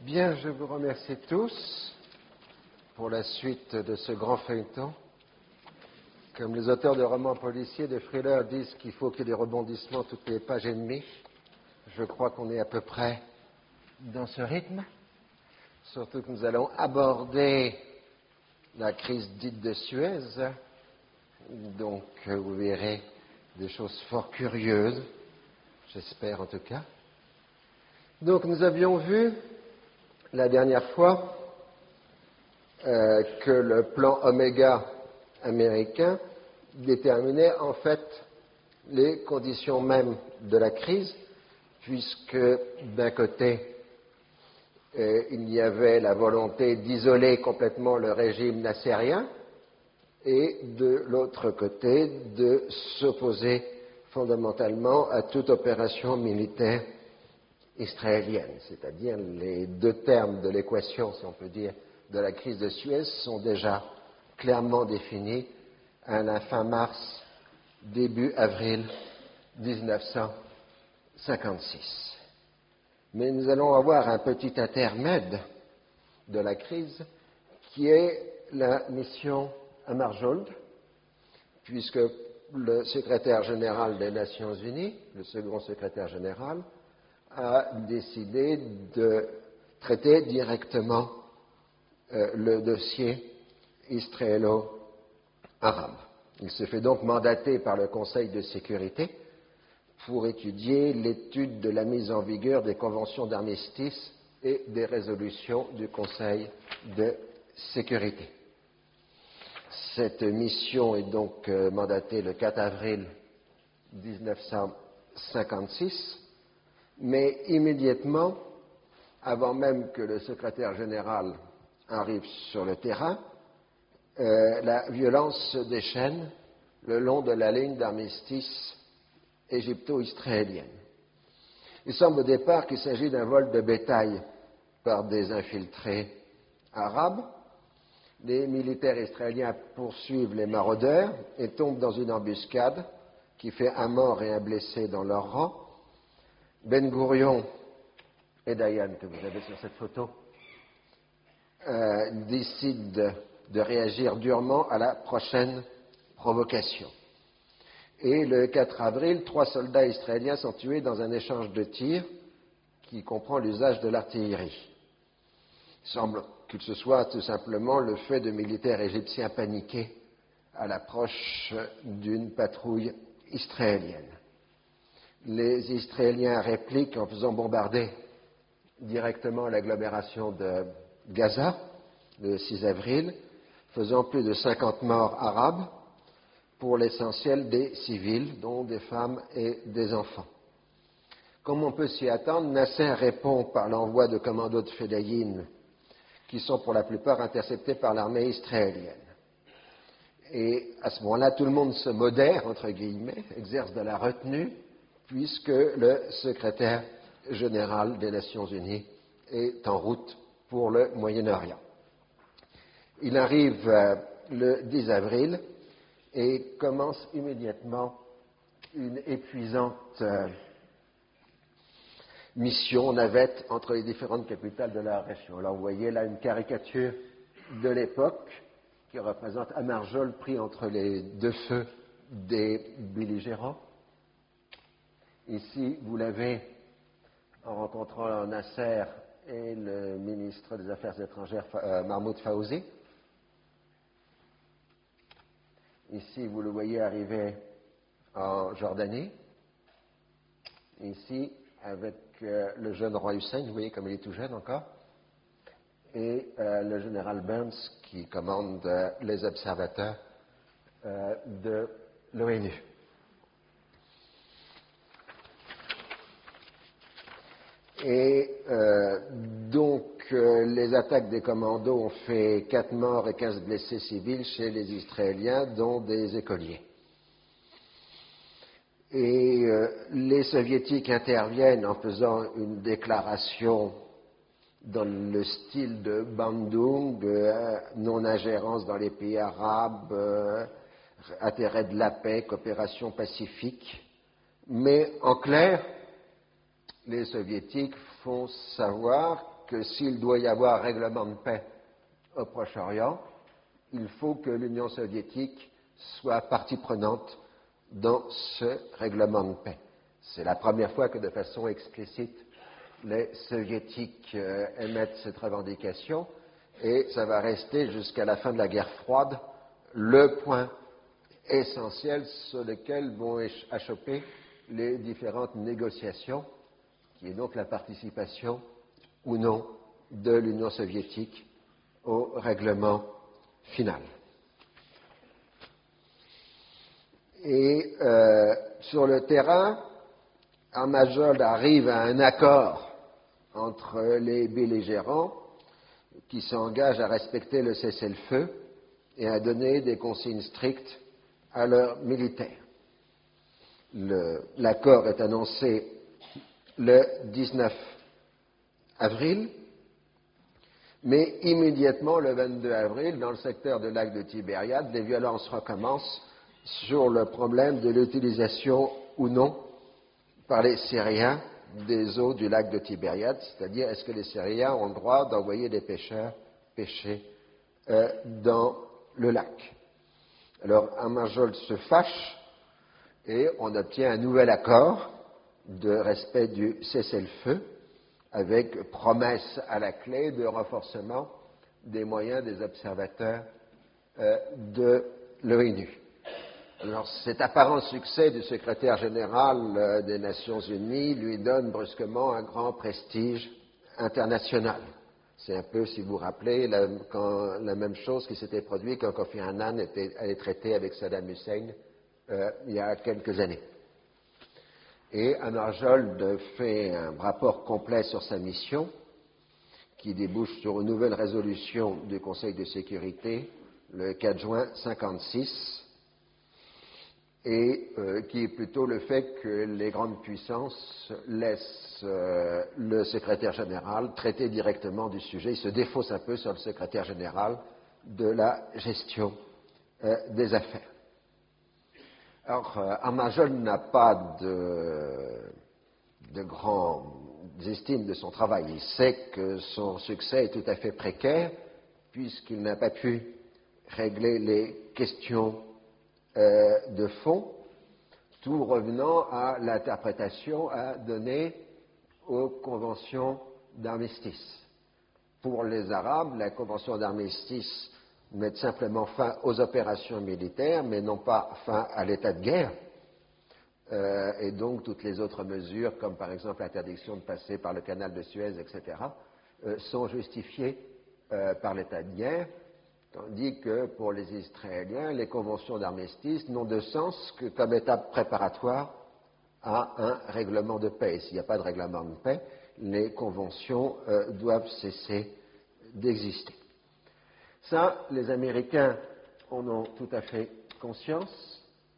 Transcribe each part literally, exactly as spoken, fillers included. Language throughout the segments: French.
Bien, je vous remercie tous pour la suite de ce grand feuilleton. Comme les auteurs de romans policiers, de thrillers disent qu'il faut qu'il y ait des rebondissements toutes les pages et demie, je crois qu'on est à peu près dans ce rythme. Surtout que nous allons aborder la crise dite de Suez. Donc, vous verrez des choses fort curieuses, j'espère en tout cas. Donc, nous avions vu la dernière fois euh, que le plan Oméga américain déterminait en fait les conditions mêmes de la crise, puisque d'un côté, euh, il y avait la volonté d'isoler complètement le régime nassérien, et de l'autre côté, de s'opposer fondamentalement à toute opération militaire israélienne, c'est-à-dire les deux termes de l'équation, si on peut dire, de la crise de Suez sont déjà clairement définis à la fin mars, début avril mille neuf cent cinquante-six. Mais nous allons avoir un petit intermède de la crise qui est la mission Hammarskjöld, puisque le secrétaire général des Nations Unies, le second secrétaire général, a décidé de traiter directement euh, le dossier israélo-arabe. Il se fait donc mandater par le Conseil de sécurité pour étudier l'étude de la mise en vigueur des conventions d'armistice et des résolutions du Conseil de sécurité. Cette mission est donc euh, mandatée le quatre avril mille neuf cent cinquante-six. Mais immédiatement, avant même que le secrétaire général arrive sur le terrain, euh, la violence se déchaîne le long de la ligne d'armistice égypto-israélienne. Il semble au départ qu'il s'agit d'un vol de bétail par des infiltrés arabes. Les militaires israéliens poursuivent les maraudeurs et tombent dans une embuscade qui fait un mort et un blessé dans leur rang. Ben Gourion et Dayan, que vous avez sur cette photo, euh, décident de, de réagir durement à la prochaine provocation. Et le quatre avril, trois soldats israéliens sont tués dans un échange de tirs qui comprend l'usage de l'artillerie. Il semble que ce soit tout simplement le fait de militaires égyptiens paniqués à l'approche d'une patrouille israélienne. Les Israéliens répliquent en faisant bombarder directement l'agglomération de Gaza le six avril, faisant plus de cinquante morts arabes, pour l'essentiel des civils, dont des femmes et des enfants. Comme on peut s'y attendre, Nasser répond par l'envoi de commandos de Fedayeen, qui sont pour la plupart interceptés par l'armée israélienne. Et à ce moment-là, tout le monde se modère, entre guillemets, exerce de la retenue, puisque le secrétaire général des Nations Unies est en route pour le Moyen-Orient. Il arrive euh, le dix avril et commence immédiatement une épuisante euh, mission navette entre les différentes capitales de la région. Alors vous voyez là une caricature de l'époque qui représente Hammarskjöld pris entre les deux feux des belligérants. Ici, vous l'avez en rencontrant Nasser et le ministre des Affaires étrangères euh, Mahmoud Fawzi. Ici, vous le voyez arriver en Jordanie. Ici, avec euh, le jeune roi Hussein, vous voyez comme il est tout jeune encore, et euh, le général Burns qui commande euh, les observateurs euh, de l'ONU. Et euh, donc, euh, les attaques des commandos ont fait quatre morts et quinze blessés civils chez les Israéliens, dont des écoliers. Et euh, les Soviétiques interviennent en faisant une déclaration dans le style de Bandung, euh, non-ingérence dans les pays arabes, euh, intérêt de la paix, coopération pacifique. Mais en clair, les Soviétiques font savoir que s'il doit y avoir règlement de paix au Proche-Orient, il faut que l'Union soviétique soit partie prenante dans ce règlement de paix. C'est la première fois que de façon explicite les soviétiques euh, émettent cette revendication et ça va rester jusqu'à la fin de la guerre froide le point essentiel sur lequel vont achopper les différentes négociations, qui est donc la participation ou non de l'Union soviétique au règlement final. Et euh, sur le terrain, Armajold arrive à un accord entre les belligérants qui s'engagent à respecter le cessez-le-feu et à donner des consignes strictes à leurs militaires. Le, l'accord est annoncé le dix-neuf avril, mais immédiatement le vingt-deux avril, dans le secteur du lac de Tibériade, les violences recommencent sur le problème de l'utilisation ou non par les Syriens des eaux du lac de Tibériade, c'est-à-dire est-ce que les Syriens ont le droit d'envoyer des pêcheurs pêcher euh, dans le lac. Alors Armajold se fâche et on obtient un nouvel accord de respect du cessez-le-feu avec promesse à la clé de renforcement des moyens des observateurs euh, de l'ONU. Alors, cet apparent succès du secrétaire général euh, des Nations Unies lui donne brusquement un grand prestige international. C'est un peu, si vous vous rappelez, la, quand, la même chose qui s'était produite quand Kofi Annan était allé traiter avec Saddam Hussein euh, il y a quelques années. Et Armajold fait un rapport complet sur sa mission, qui débouche sur une nouvelle résolution du Conseil de sécurité le quatre juin cinquante-six, et euh, qui est plutôt le fait que les grandes puissances laissent euh, le secrétaire général traiter directement du sujet. Il se défausse un peu sur le secrétaire général de la gestion euh, des affaires. Alors, euh, Armajold n'a pas de, de grande estime de son travail. Il sait que son succès est tout à fait précaire, puisqu'il n'a pas pu régler les questions euh, de fond, tout revenant à l'interprétation à donner aux conventions d'armistice. Pour les Arabes, la convention d'armistice met simplement fin aux opérations militaires, mais non pas fin à l'état de guerre. Euh, et donc toutes les autres mesures, comme par exemple l'interdiction de passer par le canal de Suez, et cetera, euh, sont justifiées euh, par l'état de guerre, tandis que pour les Israéliens, les conventions d'armistice n'ont de sens que comme étape préparatoire à un règlement de paix. Et s'il n'y a pas de règlement de paix, les conventions euh, doivent cesser d'exister. Ça, les Américains en ont tout à fait conscience.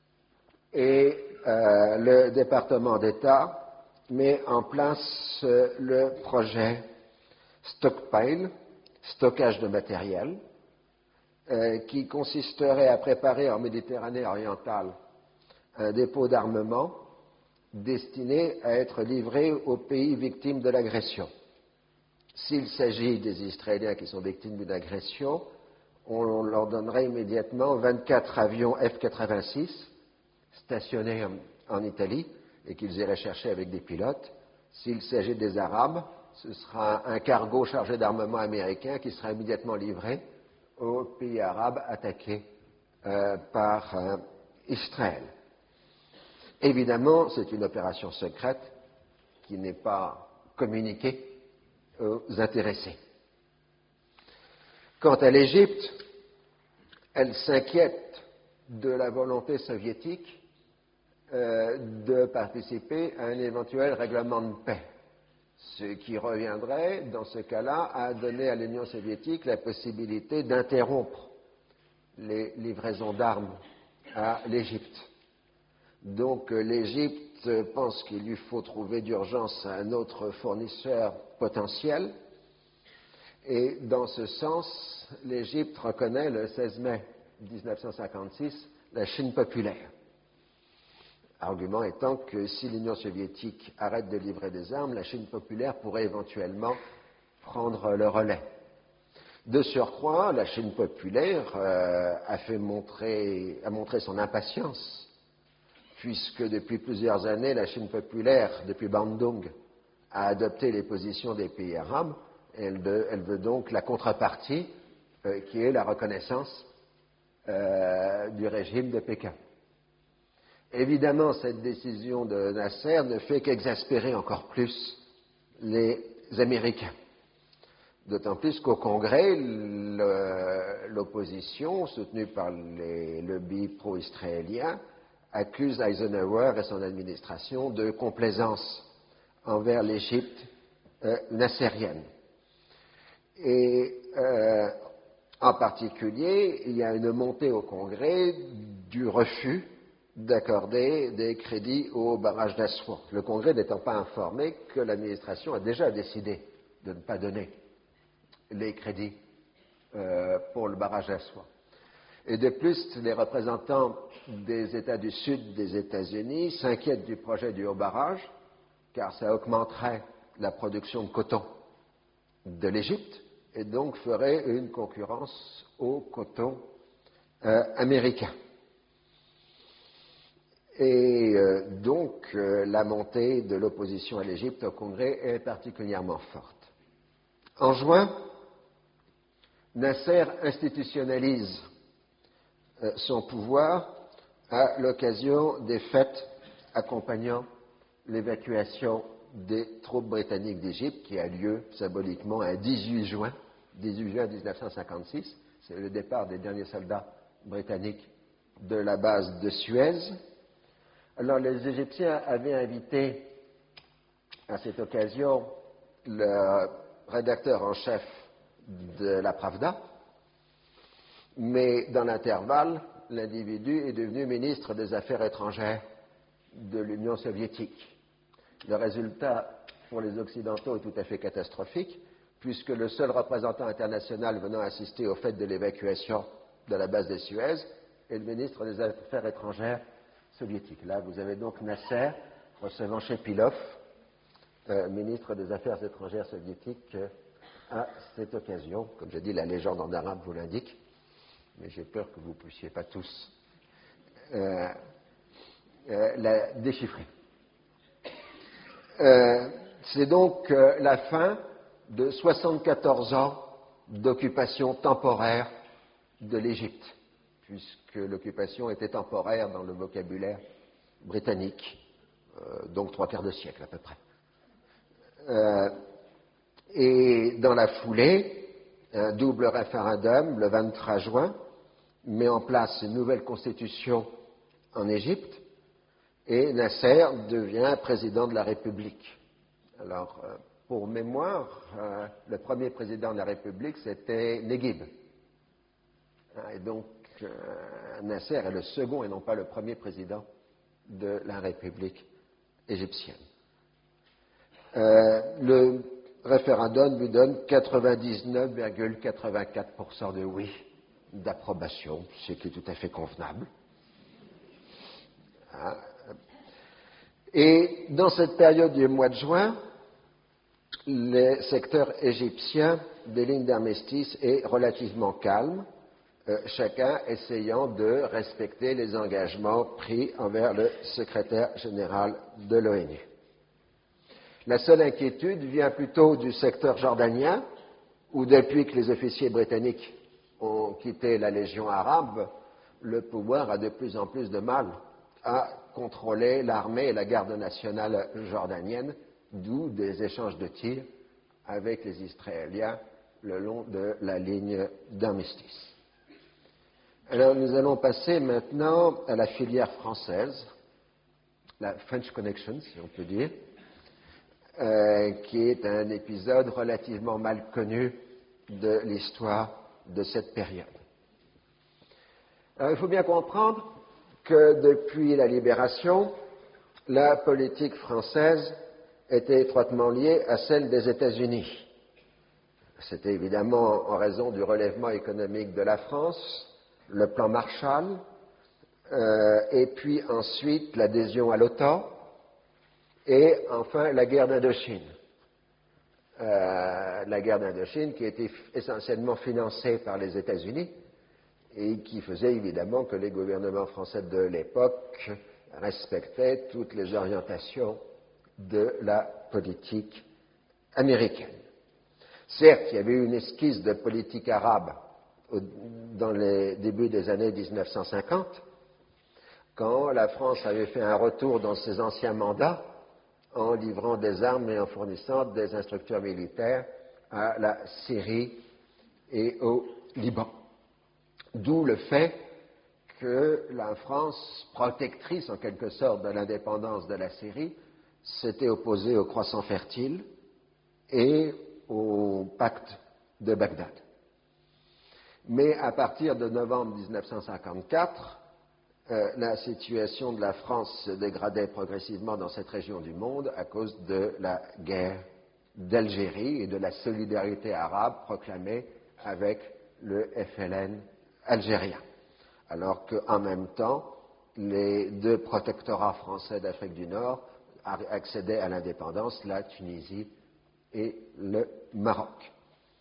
Et euh, le département d'État met en place euh, le projet Stockpile, stockage de matériel, euh, qui consisterait à préparer en Méditerranée orientale un dépôt d'armement destiné à être livré aux pays victimes de l'agression. S'il s'agit des Israéliens qui sont victimes d'une agression, on leur donnerait immédiatement vingt-quatre avions F quatre-vingt-six stationnés en, en Italie et qu'ils iraient chercher avec des pilotes. S'il s'agit des Arabes, ce sera un cargo chargé d'armement américain qui sera immédiatement livré aux pays arabes attaqués euh, par euh, Israël. Évidemment, c'est une opération secrète qui n'est pas communiquée aux intéressés. Quant à l'Égypte, elle s'inquiète de la volonté soviétique euh, de participer à un éventuel règlement de paix, ce qui reviendrait, dans ce cas-là, à donner à l'Union soviétique la possibilité d'interrompre les livraisons d'armes à l'Égypte. Donc l'Égypte pense qu'il lui faut trouver d'urgence un autre fournisseur potentiel, et dans ce sens, l'Égypte reconnaît le seize mai mille neuf cent cinquante-six la Chine populaire. Argument étant que si l'Union soviétique arrête de livrer des armes, la Chine populaire pourrait éventuellement prendre le relais. De surcroît, la Chine populaire euh, a, fait montrer, a montré son impatience, puisque depuis plusieurs années, la Chine populaire, depuis Bandung, a adopté les positions des pays arabes. Elle, de, elle veut donc la contrepartie, euh, qui est la reconnaissance euh, du régime de Pékin. Évidemment, cette décision de Nasser ne fait qu'exaspérer encore plus les Américains. D'autant plus qu'au Congrès, l'opposition, soutenue par les lobbies pro-israéliens, accuse Eisenhower et son administration de complaisance envers l'Égypte euh, nassérienne. Et euh, en particulier, il y a une montée au Congrès du refus d'accorder des crédits au barrage d'Aswan. Le Congrès n'étant pas informé que l'administration a déjà décidé de ne pas donner les crédits euh, pour le barrage d'Aswan. Et de plus, les représentants des États du Sud des États-Unis s'inquiètent du projet du haut barrage, car ça augmenterait la production de coton de l'Égypte et donc ferait une concurrence au coton euh, américain. Et euh, donc, euh, la montée de l'opposition à l'Égypte au Congrès est particulièrement forte. En juin, Nasser institutionnalise euh, son pouvoir à l'occasion des fêtes accompagnant l'évacuation des troupes britanniques d'Égypte, qui a lieu symboliquement un dix-huit juin, dix-huit juin mille neuf cent cinquante-six. C'est le départ des derniers soldats britanniques de la base de Suez. Alors, les Égyptiens avaient invité à cette occasion le rédacteur en chef de la Pravda, mais dans l'intervalle, l'individu est devenu ministre des Affaires étrangères de l'Union soviétique. Le résultat pour les Occidentaux est tout à fait catastrophique, puisque le seul représentant international venant assister au fait de l'évacuation de la base de Suez est le ministre des Affaires étrangères soviétique. Là, vous avez donc Nasser recevant Shepilov, euh, ministre des Affaires étrangères soviétiques, euh, à cette occasion. Comme je dis, la légende en arabe vous l'indique, mais j'ai peur que vous ne puissiez pas tous euh, euh, la déchiffrer. Euh, c'est donc euh, la fin de soixante-quatorze ans d'occupation temporaire de l'Égypte, puisque l'occupation était temporaire dans le vocabulaire britannique, euh, donc trois quarts de siècle à peu près. Euh, et dans la foulée, un double référendum, le vingt-trois juin, met en place une nouvelle constitution en Égypte, et Nasser devient président de la République. Alors, euh, pour mémoire, euh, le premier président de la République, c'était Neguib. Et donc, euh, Nasser est le second et non pas le premier président de la République égyptienne. Euh, le référendum lui donne quatre-vingt-dix-neuf virgule quatre-vingt-quatre pour cent de oui, d'approbation, ce qui est tout à fait convenable. Et dans cette période du mois de juin, le secteur égyptien des lignes d'armistice est relativement calme, euh, chacun essayant de respecter les engagements pris envers le secrétaire général de l'ONU. La seule inquiétude vient plutôt du secteur jordanien, où depuis que les officiers britanniques ont quitté la Légion arabe, le pouvoir a de plus en plus de mal à contrôler l'armée et la garde nationale jordanienne, d'où des échanges de tirs avec les Israéliens le long de la ligne d'armistice. Alors nous allons passer maintenant à la filière française, la French Connection, si on peut dire, euh, qui est un épisode relativement mal connu de l'histoire de cette période. Alors, il faut bien comprendre que depuis la libération, la politique française était étroitement liée à celle des États-Unis. C'était évidemment en raison du relèvement économique de la France, le plan Marshall, euh, et puis ensuite l'adhésion à l'OTAN, et enfin la guerre d'Indochine. euh, la guerre d'Indochine, qui était essentiellement financée par les États-Unis et qui faisait évidemment que les gouvernements français de l'époque respectaient toutes les orientations de la politique américaine. Certes, il y avait eu une esquisse de politique arabe au, dans les débuts des années mille neuf cent cinquante, quand la France avait fait un retour dans ses anciens mandats en livrant des armes et en fournissant des instructeurs militaires à la Syrie et au Liban. D'où le fait que la France, protectrice en quelque sorte de l'indépendance de la Syrie, s'était opposée au croissant fertile et au pacte de Bagdad. Mais à partir de novembre mille neuf cent cinquante-quatre, euh, la situation de la France se dégradait progressivement dans cette région du monde à cause de la guerre d'Algérie et de la solidarité arabe proclamée avec le F L N algérien. Alors qu'en même temps, les deux protectorats français d'Afrique du Nord accédaient à l'indépendance, la Tunisie et le Maroc.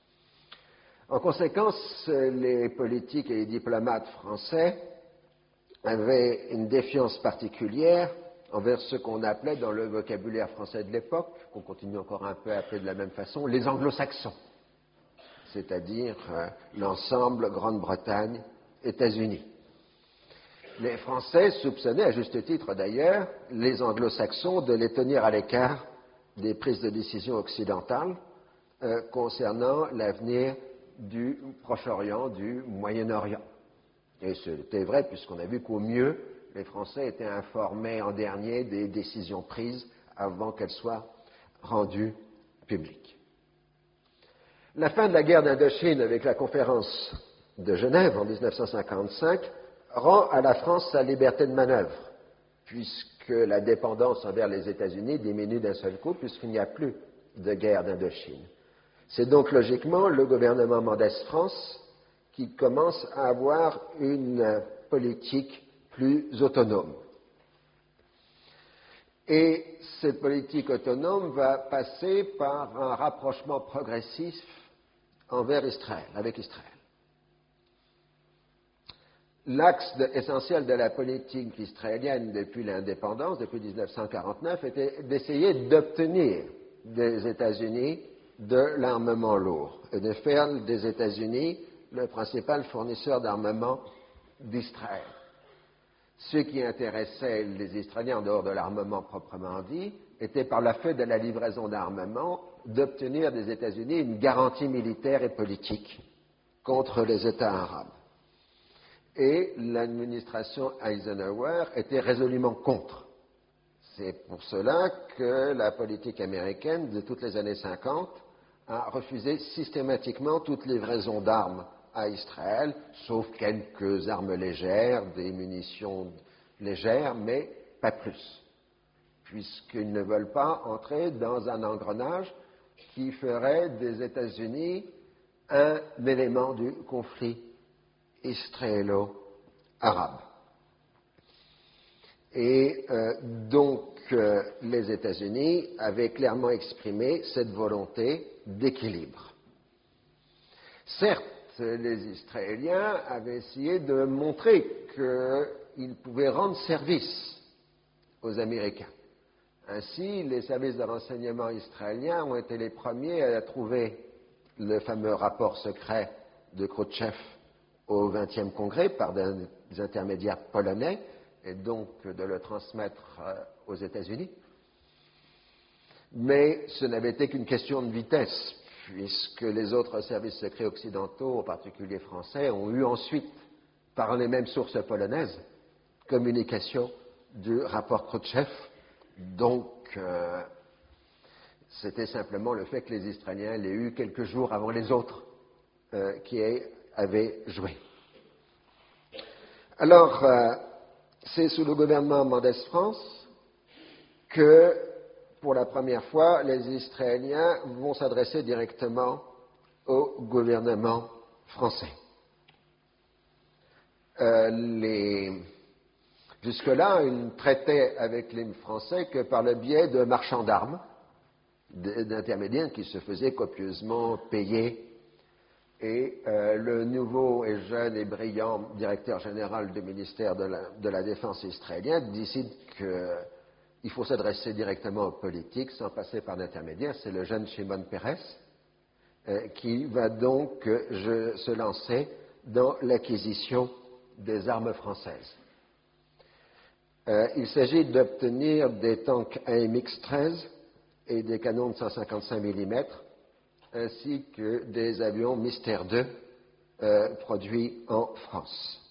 En conséquence, les politiques et les diplomates français avaient une défiance particulière envers ce qu'on appelait dans le vocabulaire français de l'époque, qu'on continue encore un peu à appeler de la même façon, les anglo-saxons, c'est-à-dire euh, l'ensemble Grande-Bretagne, États-Unis. Les Français soupçonnaient, à juste titre d'ailleurs, les anglo-saxons de les tenir à l'écart des prises de décision occidentales euh, concernant l'avenir du Proche-Orient, du Moyen-Orient. Et c'était vrai puisqu'on a vu qu'au mieux, les Français étaient informés en dernier des décisions prises avant qu'elles soient rendues publiques. La fin de la guerre d'Indochine avec la conférence de Genève en mille neuf cent cinquante-cinq rend à la France sa liberté de manœuvre, puisque la dépendance envers les États-Unis diminue d'un seul coup, puisqu'il n'y a plus de guerre d'Indochine. C'est donc logiquement le gouvernement Mendès France qui commence à avoir une politique plus autonome. Et cette politique autonome va passer par un rapprochement progressif envers Israël, avec Israël. L'axe de, essentiel de la politique israélienne depuis l'indépendance, depuis mille neuf cent quarante-neuf, était d'essayer d'obtenir des États-Unis de l'armement lourd et de faire des États-Unis le principal fournisseur d'armement d'Israël. Ce qui intéressait les Israéliens en dehors de l'armement proprement dit était par la fait de la livraison d'armement d'obtenir des États-Unis une garantie militaire et politique contre les États arabes. Et l'administration Eisenhower était résolument contre. C'est pour cela que la politique américaine de toutes les années cinquante a refusé systématiquement toute livraison d'armes à Israël, sauf quelques armes légères, des munitions légères, mais pas plus, puisqu'ils ne veulent pas entrer dans un engrenage qui ferait des États-Unis un élément du conflit israélo-arabe. Et euh, donc, euh, les États-Unis avaient clairement exprimé cette volonté d'équilibre. Certes, les Israéliens avaient essayé de montrer qu'ils pouvaient rendre service aux Américains. Ainsi, les services de renseignement israéliens ont été les premiers à trouver le fameux rapport secret de Khrouchtchev au vingtième congrès par des intermédiaires polonais et donc de le transmettre aux États-Unis. Mais ce n'avait été qu'une question de vitesse, puisque les autres services secrets occidentaux, en particulier français, ont eu ensuite, par les mêmes sources polonaises, communication du rapport Khrouchtchev. Donc, euh, c'était simplement le fait que les Israéliens l'aient eu quelques jours avant les autres euh, qui avaient joué. Alors, euh, c'est sous le gouvernement Mendès France que, pour la première fois, les Israéliens vont s'adresser directement au gouvernement français. Euh, les... Jusque-là, ils ne traitaient avec les Français que par le biais de marchands d'armes d'intermédiaires qui se faisaient copieusement payer. Et euh, le nouveau et jeune et brillant directeur général du ministère de la, de la Défense israélien décide qu'il faut s'adresser directement aux politiques sans passer par l'intermédiaire. C'est le jeune Shimon Peres euh, qui va donc euh, je, se lancer dans l'acquisition des armes françaises. Euh, il s'agit d'obtenir des tanks A M X treize et des canons de cent cinquante-cinq millimètres ainsi que des avions Mystère deux euh, produits en France.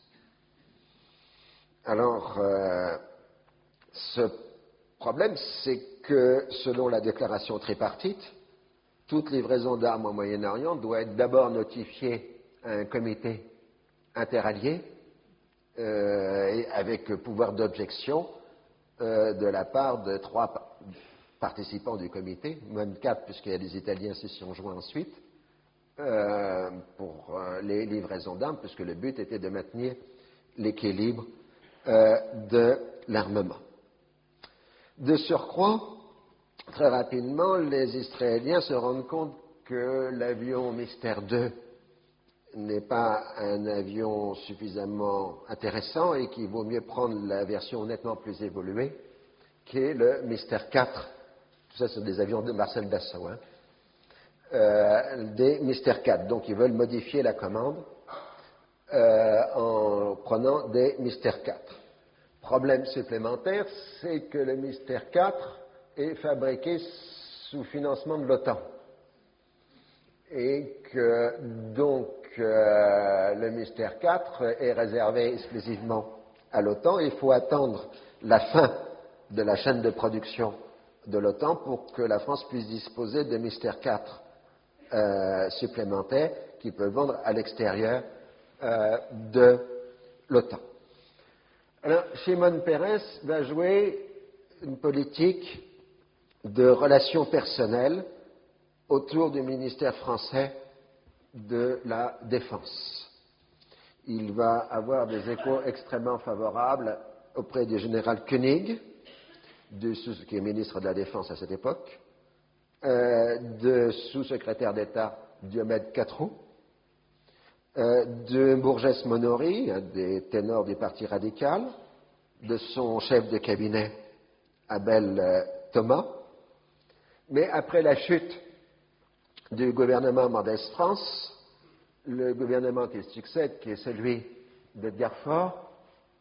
Alors, euh, ce problème, c'est que selon la déclaration tripartite, toute livraison d'armes au Moyen-Orient doit être d'abord notifiée à un comité interallié euh, et avec pouvoir d'objection euh, de la part de trois participants du comité, même quatre puisqu'il y a des Italiens qui s'y sont joints ensuite, euh, pour euh, les livraisons d'armes, puisque le but était de maintenir l'équilibre euh, de l'armement. De surcroît, très rapidement, les Israéliens se rendent compte que l'avion Mystère deux n'est pas un avion suffisamment intéressant et qu'il vaut mieux prendre la version nettement plus évoluée, qui est le Mystère quatre. Tout ça, ce sont des avions de Marcel Dassault, hein, euh, des Mystère quatre. Donc, ils veulent modifier la commande euh, en prenant des Mystère quatre. Problème supplémentaire, c'est que le Mystère quatre est fabriqué sous financement de l'OTAN. Et que, donc, euh, le Mystère quatre est réservé exclusivement à l'OTAN. Il faut attendre la fin de la chaîne de production de l'OTAN pour que la France puisse disposer de Mystère quatre euh, supplémentaires qui peuvent vendre à l'extérieur euh, de l'OTAN. Alors, Shimon Peres va jouer une politique de relations personnelles autour du ministère français de la Défense. Il va avoir des échos extrêmement favorables auprès du général Koenig, de, qui est ministre de la Défense à cette époque, euh, de sous-secrétaire d'État Diomède Quatreau, euh, de Bourgès Monory, un des ténors du Parti radical, de son chef de cabinet Abel euh, Thomas. Mais après la chute du gouvernement Mendès France, le gouvernement qui succède, qui est celui d'Edgar Faure,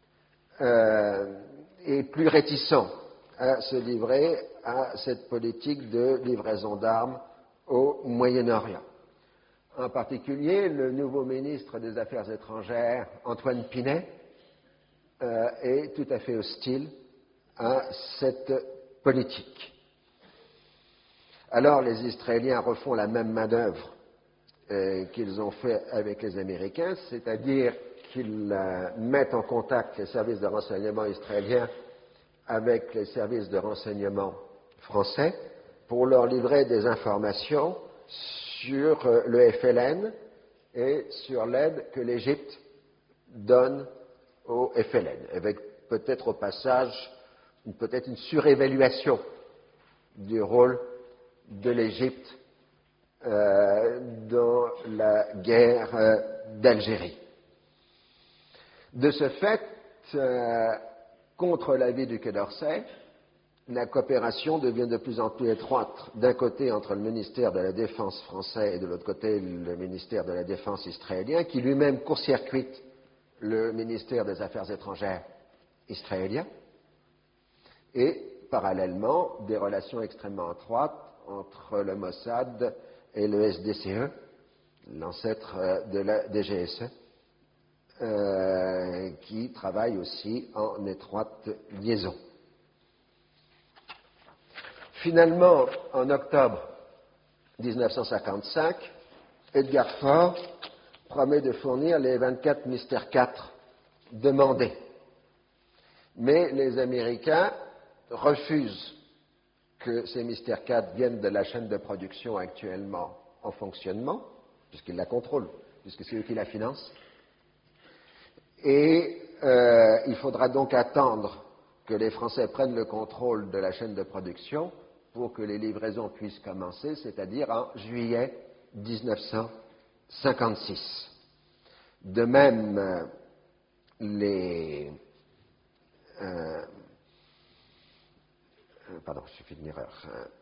euh, est plus réticent à se livrer à cette politique de livraison d'armes au Moyen-Orient. En particulier, le nouveau ministre des Affaires étrangères, Antoine Pinay, euh, est tout à fait hostile à cette politique. Alors, les Israéliens refont la même manœuvre euh, qu'ils ont fait avec les Américains, c'est-à-dire qu'ils euh, mettent en contact les services de renseignement israéliens avec les services de renseignement français pour leur livrer des informations sur euh, le F L N et sur l'aide que l'Égypte donne au F L N, avec peut-être au passage peut-être une surévaluation du rôle de l'Égypte euh, dans la guerre euh, d'Algérie. De ce fait, euh, contre l'avis du Quai d'Orsay, la coopération devient de plus en plus étroite, d'un côté entre le ministère de la Défense français et de l'autre côté le ministère de la Défense israélien, qui lui-même court-circuite le ministère des Affaires étrangères israélien, et parallèlement des relations extrêmement étroites entre le Mossad et le S D C E, l'ancêtre de la D G S E, euh, qui travaillent aussi en étroite liaison. Finalement, en octobre dix-neuf cent cinquante-cinq, Edgar Faure promet de fournir les vingt-quatre Mystère quatre demandés. Mais les Américains refusent que ces Mystère quatre viennent de la chaîne de production actuellement en fonctionnement, puisqu'ils la contrôlent, puisque c'est eux qui la financent. Et euh, il faudra donc attendre que les Français prennent le contrôle de la chaîne de production pour que les livraisons puissent commencer, c'est-à-dire en juillet mille neuf cent cinquante-six. De même, euh, les... Euh, pardon, je suis fait une erreur.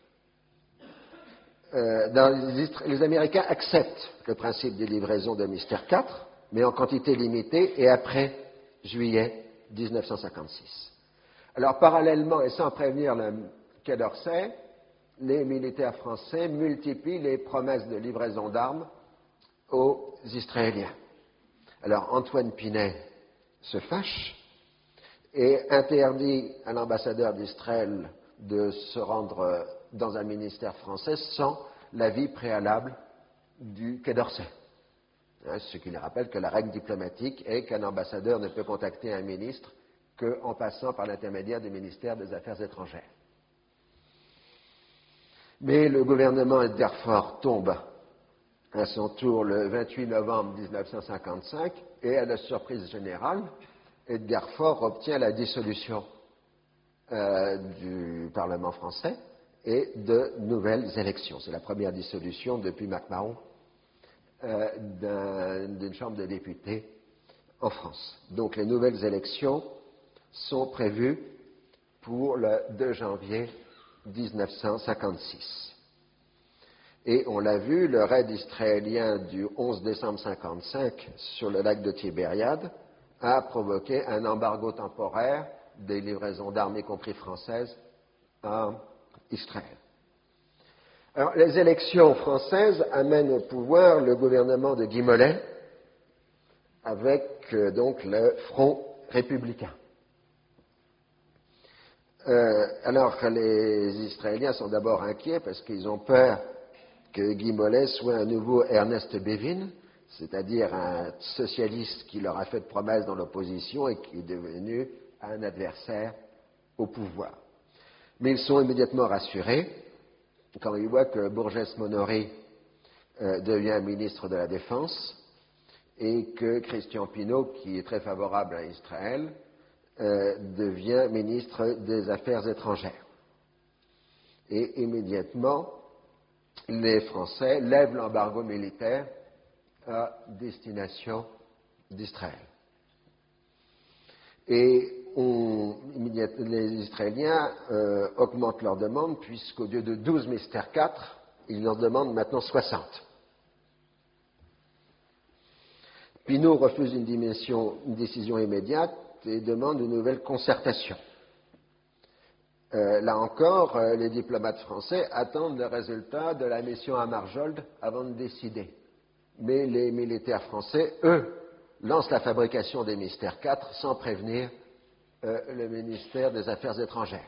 Euh, dans les, les Américains acceptent le principe des livraisons de Mystère quatre, mais en quantité limitée et après juillet mille neuf cent cinquante-six. Alors, parallèlement, et sans prévenir le Quai d'Orsay, les militaires français multiplient les promesses de livraison d'armes aux Israéliens. Alors, Antoine Pinet se fâche et interdit à l'ambassadeur d'Israël de se rendre dans un ministère français sans l'avis préalable du Quai d'Orsay. Ce qui nous rappelle que la règle diplomatique est qu'un ambassadeur ne peut contacter un ministre qu'en passant par l'intermédiaire du ministère des Affaires étrangères. Mais le gouvernement de Darfur tombe à son tour le vingt-huit novembre mille neuf cent cinquante-cinq et, à la surprise générale, Edgar Faure obtient la dissolution euh, du Parlement français et de nouvelles élections. C'est la première dissolution depuis MacMahon euh, d'un, d'une chambre de députés en France. Donc les nouvelles élections sont prévues pour le deux janvier mille neuf cent cinquante-six. Et on l'a vu, le raid israélien du onze décembre mille neuf cent cinquante-cinq sur le lac de Tibériade a provoqué un embargo temporaire des livraisons d'armes, y compris françaises, à Israël. Alors, les élections françaises amènent au pouvoir le gouvernement de Guy Mollet avec euh, donc le Front républicain. Euh, alors les Israéliens sont d'abord inquiets parce qu'ils ont peur que Guy Mollet soit un nouveau Ernest Bevin, c'est-à-dire un socialiste qui leur a fait de promesses dans l'opposition et qui est devenu un adversaire au pouvoir. Mais ils sont immédiatement rassurés quand ils voient que Bourges Monory euh, devient ministre de la Défense et que Christian Pineau, qui est très favorable à Israël, euh, devient ministre des Affaires étrangères. Et immédiatement, les Français lèvent l'embargo militaire à destination d'Israël. Et on, les Israéliens euh, augmentent leur demande, puisqu'au lieu de douze Mystère quatre, ils leur demandent maintenant soixante. Pinault refuse une, dimension, une décision immédiate et demande une nouvelle concertation. Euh, là encore, euh, les diplomates français attendent le résultat de la mission à Marjold avant de décider. Mais les militaires français, eux, lancent la fabrication des Mystère quatre sans prévenir euh, le ministère des Affaires étrangères.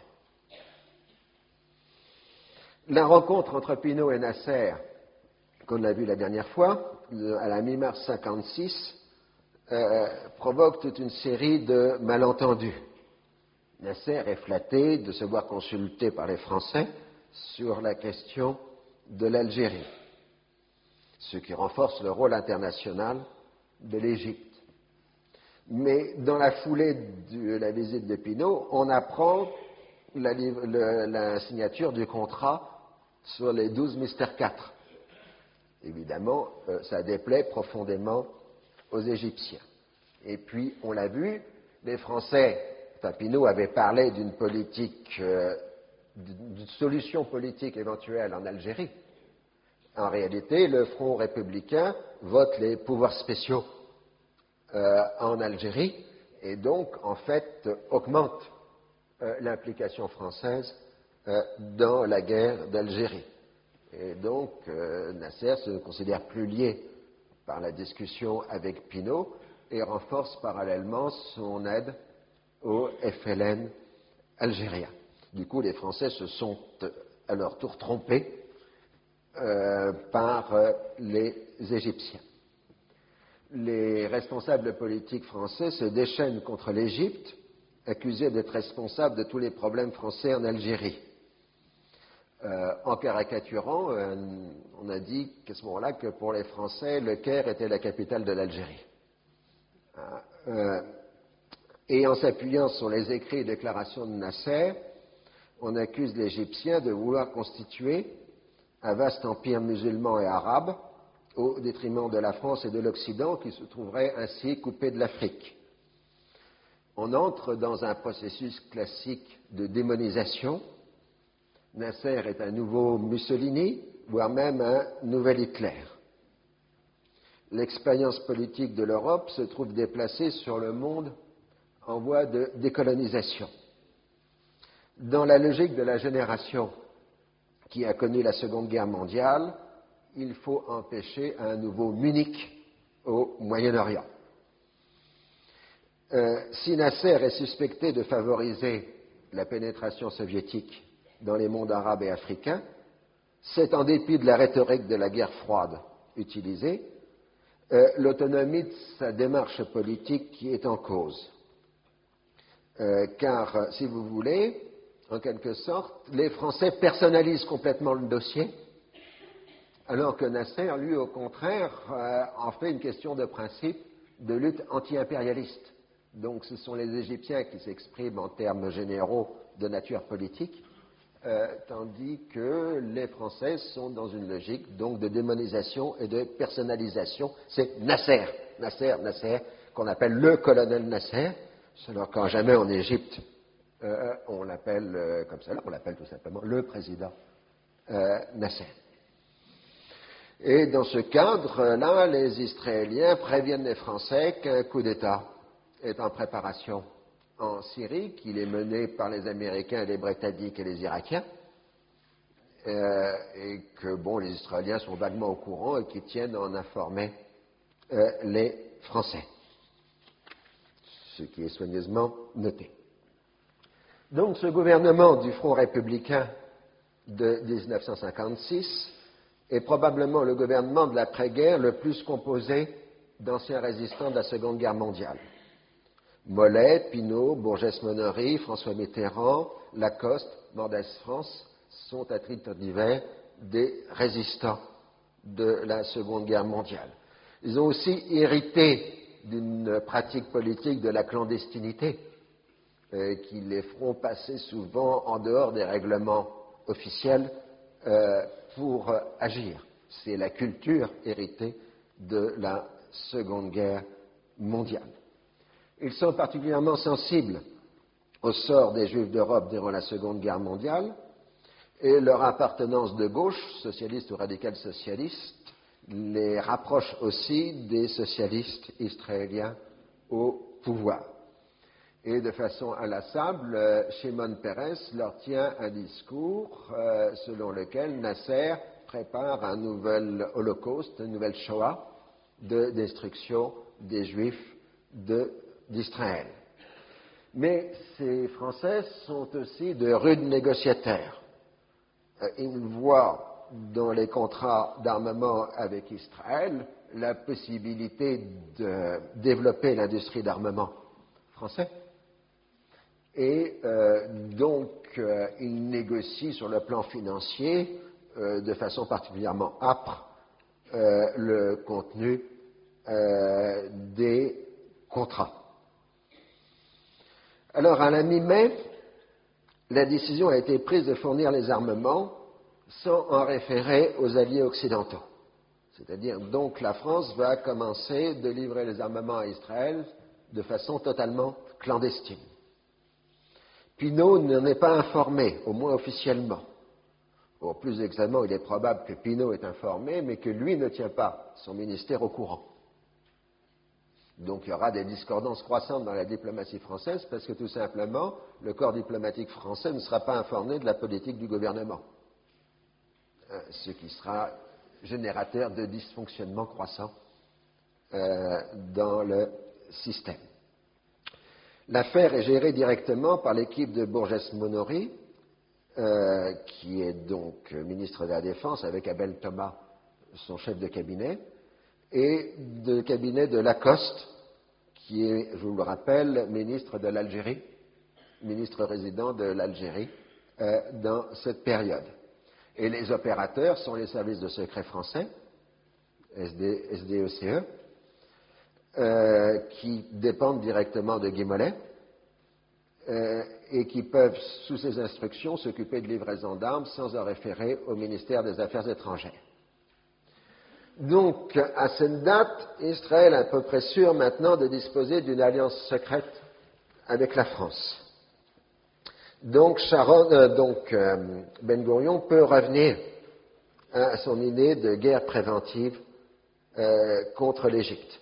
La rencontre entre Pinault et Nasser, qu'on a vu la dernière fois, à la mi-mars cinquante-six, euh, provoque toute une série de malentendus. Nasser est flatté de se voir consulté par les Français sur la question de l'Algérie, ce qui renforce le rôle international de l'Égypte. Mais dans la foulée de la visite de Pinault, on apprend la, la, la signature du contrat sur les douze Mystère quatre. Évidemment, euh, ça déplaît profondément aux Égyptiens. Et puis, on l'a vu, les Français, enfin, Pinault avait parlé d'une politique, euh, d'une solution politique éventuelle en Algérie. En réalité, le Front républicain vote les pouvoirs spéciaux euh, en Algérie et donc, en fait, augmente euh, l'implication française euh, dans la guerre d'Algérie. Et donc, euh, Nasser se considère plus lié par la discussion avec Pinault et renforce parallèlement son aide au F L N algérien. Du coup, les Français se sont à leur tour trompés euh, par euh, les Égyptiens. Les responsables politiques français se déchaînent contre l'Égypte, accusés d'être responsables de tous les problèmes français en Algérie. Euh, en caricaturant, euh, on a dit qu'à ce moment-là que pour les Français, le Caire était la capitale de l'Algérie. Euh, et en s'appuyant sur les écrits et déclarations de Nasser, on accuse l'Égyptien de vouloir constituer un vaste empire musulman et arabe au détriment de la France et de l'Occident qui se trouverait ainsi coupé de l'Afrique. On entre dans un processus classique de démonisation. Nasser est un nouveau Mussolini, voire même un nouvel Hitler. L'expérience politique de l'Europe se trouve déplacée sur le monde en voie de décolonisation. Dans la logique de la génération qui a connu la Seconde Guerre mondiale, il faut empêcher un nouveau Munich au Moyen-Orient. Euh, si Nasser est suspecté de favoriser la pénétration soviétique dans les mondes arabes et africains, c'est en dépit de la rhétorique de la guerre froide utilisée, euh, l'autonomie de sa démarche politique qui est en cause. Euh, car, si vous voulez, en quelque sorte, les Français personnalisent complètement le dossier, alors que Nasser, lui, au contraire, euh, en fait une question de principe de lutte anti-impérialiste. Donc ce sont les Égyptiens qui s'expriment en termes généraux de nature politique, euh, tandis que les Français sont dans une logique donc de démonisation et de personnalisation. C'est Nasser, Nasser, Nasser, qu'on appelle le colonel Nasser, alors qu'en jamais en Égypte euh, on l'appelle euh, comme ça, on l'appelle tout simplement le président euh, Nasser. Et dans ce cadre-là, les Israéliens préviennent les Français qu'un coup d'État est en préparation en Syrie, qu'il est mené par les Américains, les Britanniques et les Irakiens, euh, et que bon, les Israéliens sont vaguement au courant et qu'ils tiennent à en informer euh, les Français, ce qui est soigneusement noté. Donc ce gouvernement du Front républicain de dix-neuf cent cinquante-six est probablement le gouvernement de l'après-guerre le plus composé d'anciens résistants de la Seconde Guerre mondiale. Mollet, Pinault, Bourgès-Monory, François Mitterrand, Lacoste, Mendès France sont à titre divers des résistants de la Seconde Guerre mondiale. Ils ont aussi hérité d'une pratique politique de la clandestinité euh, qui les feront passer souvent en dehors des règlements officiels euh, pour euh, agir. C'est la culture héritée de la Seconde Guerre mondiale. Ils sont particulièrement sensibles au sort des Juifs d'Europe durant la Seconde Guerre mondiale et leur appartenance de gauche, socialiste ou radical socialiste, les rapproche aussi des socialistes israéliens au pouvoir. Et de façon inlassable, Shimon Peres leur tient un discours euh, selon lequel Nasser prépare un nouvel holocauste, une nouvelle Shoah de destruction des Juifs de d'Israël. Mais ces Français sont aussi de rudes négociateurs. Ils voient dans les contrats d'armement avec Israël la possibilité de développer l'industrie d'armement français. Et euh, donc, euh, ils négocient sur le plan financier euh, de façon particulièrement âpre euh, le contenu euh, des contrats. Alors, à la mi-mai, la décision a été prise de fournir les armements sans en référer aux alliés occidentaux. C'est-à-dire, donc, la France va commencer de livrer les armements à Israël de façon totalement clandestine. Pinault n'en est pas informé, au moins officiellement. Bon, plus exactement, il est probable que Pinault est informé, mais que lui ne tient pas son ministère au courant. Donc il y aura des discordances croissantes dans la diplomatie française parce que tout simplement, le corps diplomatique français ne sera pas informé de la politique du gouvernement, ce qui sera générateur de dysfonctionnements croissants euh, dans le système. L'affaire est gérée directement par l'équipe de Bourgès-Monory, euh, qui est donc ministre de la Défense, avec Abel Thomas, son chef de cabinet, et de cabinet de Lacoste, qui est, je vous le rappelle, ministre de l'Algérie, ministre résident de l'Algérie euh, dans cette période. Et les opérateurs sont les services de secret français, S D E C E, euh, qui dépendent directement de Guy Mollet euh, et qui peuvent, sous ses instructions, s'occuper de livraison d'armes sans en référer au ministère des Affaires étrangères. Donc, à cette date, Israël est à peu près sûr maintenant de disposer d'une alliance secrète avec la France. Donc, Sharon, euh, donc euh, Ben Gurion peut revenir à son idée de guerre préventive euh, contre l'Égypte.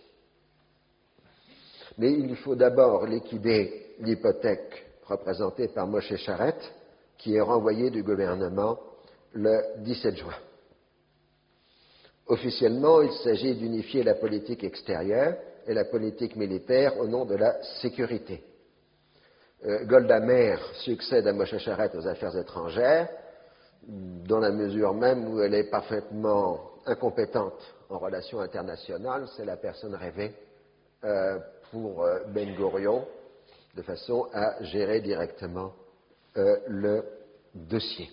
Mais il faut d'abord liquider l'hypothèque représentée par Moshe Charet, qui est renvoyé du gouvernement le dix-sept juin. Officiellement, il s'agit d'unifier la politique extérieure et la politique militaire au nom de la sécurité. Euh, Golda Meir succède à Moshe Charet aux affaires étrangères, dans la mesure même où elle est parfaitement incompétente en relations internationales. C'est la personne rêvée euh, pour euh, Ben Gurion, de façon à gérer directement euh, le dossier.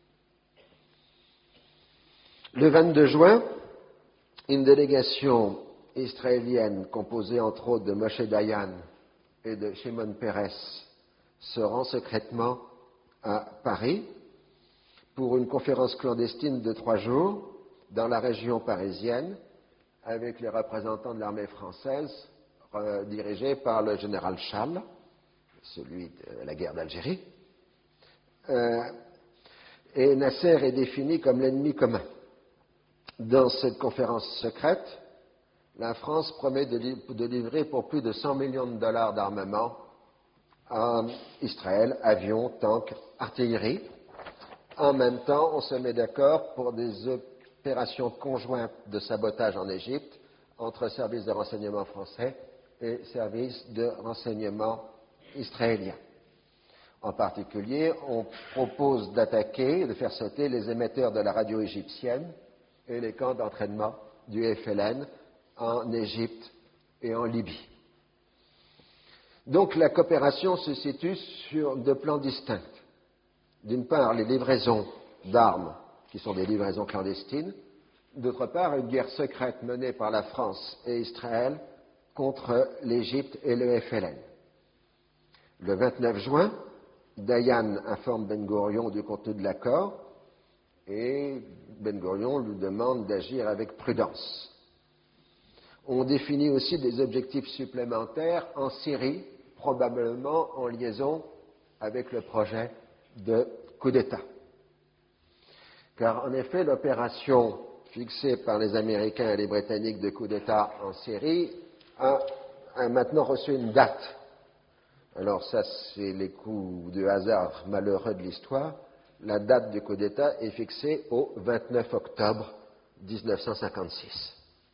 Le vingt-deux juin, une délégation israélienne composée entre autres de Moshe Dayan et de Shimon Peres se rend secrètement à Paris pour une conférence clandestine de trois jours dans la région parisienne avec les représentants de l'armée française euh, dirigés par le général Chasles, celui de la guerre d'Algérie. Euh, et Nasser est défini comme l'ennemi commun. Dans cette conférence secrète, la France promet de, li- de livrer pour plus de cent millions de dollars d'armement à Israël, avions, tanks, artillerie. En même temps, on se met d'accord pour des opérations conjointes de sabotage en Égypte entre services de renseignement français et services de renseignement israéliens. En particulier, on propose d'attaquer, de faire sauter les émetteurs de la radio égyptienne et les camps d'entraînement du F L N en Égypte et en Libye. Donc la coopération se situe sur deux plans distincts. D'une part, les livraisons d'armes, qui sont des livraisons clandestines. D'autre part, une guerre secrète menée par la France et Israël contre l'Égypte et le F L N. Le vingt-neuf juin, Dayan informe Ben Gurion du contenu de l'accord et Ben Gurion lui demande d'agir avec prudence. On définit aussi des objectifs supplémentaires en Syrie, probablement en liaison avec le projet de coup d'État. Car en effet, l'opération fixée par les Américains et les Britanniques de coup d'État en Syrie a, a maintenant reçu une date. Alors ça, c'est les coups de hasard malheureux de l'histoire. La date du coup d'État est fixée au vingt-neuf octobre mille neuf cent cinquante-six.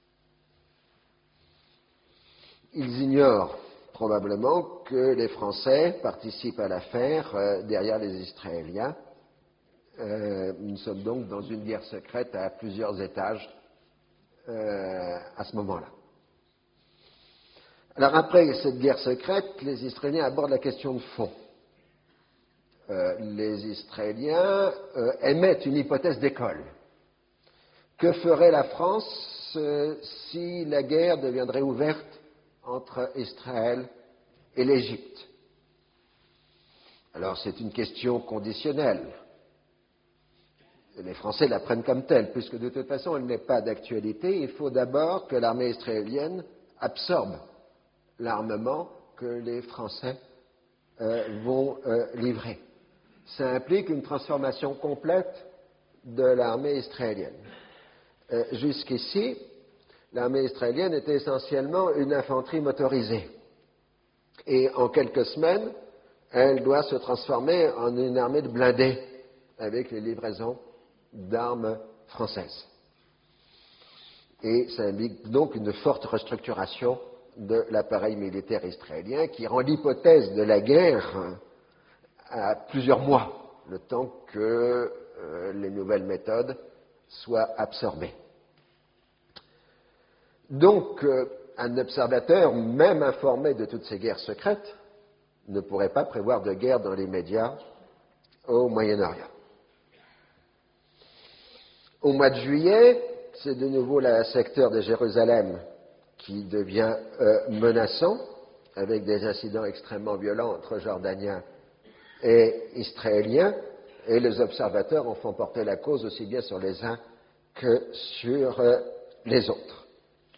Ils ignorent probablement que les Français participent à l'affaire euh, derrière les Israéliens. Euh, nous sommes donc dans une guerre secrète à plusieurs étages euh, à ce moment-là. Alors après cette guerre secrète, les Israéliens abordent la question de fond. Euh, les Israéliens euh, émettent une hypothèse d'école. Que ferait la France euh, si la guerre deviendrait ouverte entre Israël et l'Égypte? Alors c'est une question conditionnelle. Les Français la prennent comme telle, puisque de toute façon elle n'est pas d'actualité. Il faut d'abord que l'armée israélienne absorbe l'armement que les Français euh, vont euh, livrer. Ça implique une transformation complète de l'armée israélienne. Euh, jusqu'ici, l'armée israélienne était essentiellement une infanterie motorisée. Et en quelques semaines, elle doit se transformer en une armée de blindés avec les livraisons d'armes françaises. Et ça implique donc une forte restructuration de l'appareil militaire israélien qui rend l'hypothèse de la guerre à plusieurs mois, le temps que euh, les nouvelles méthodes soient absorbées. Donc, euh, un observateur, même informé de toutes ces guerres secrètes, ne pourrait pas prévoir de guerre dans les médias au Moyen-Orient. Au mois de juillet, c'est de nouveau le secteur de Jérusalem qui devient euh, menaçant. avec des incidents extrêmement violents entre Jordaniens et Israéliens, et les observateurs en font porter la cause aussi bien sur les uns que sur euh, les autres.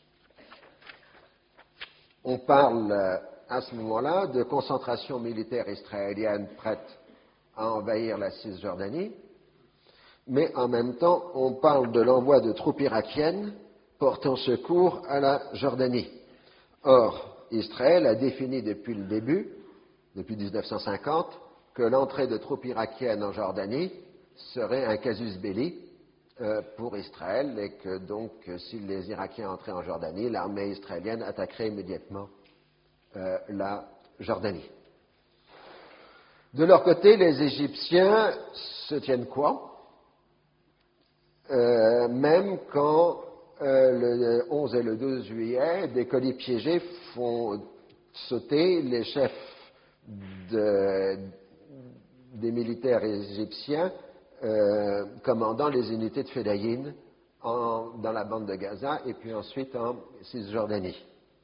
On parle euh, à ce moment-là de concentration militaire israélienne prête à envahir la Cisjordanie, mais en même temps, on parle de l'envoi de troupes irakiennes portant secours à la Jordanie. Or, Israël a défini depuis le début, depuis mille neuf cent cinquante, que l'entrée de troupes irakiennes en Jordanie serait un casus belli euh, pour Israël et que donc, si les Irakiens entraient en Jordanie, l'armée israélienne attaquerait immédiatement euh, la Jordanie. De leur côté, les Égyptiens se tiennent quoi euh, même quand euh, le onze et le douze juillet, des colis piégés font sauter les chefs de, des militaires égyptiens euh, commandant les unités de Fedaïn en, dans la bande de Gaza et puis ensuite en Cisjordanie.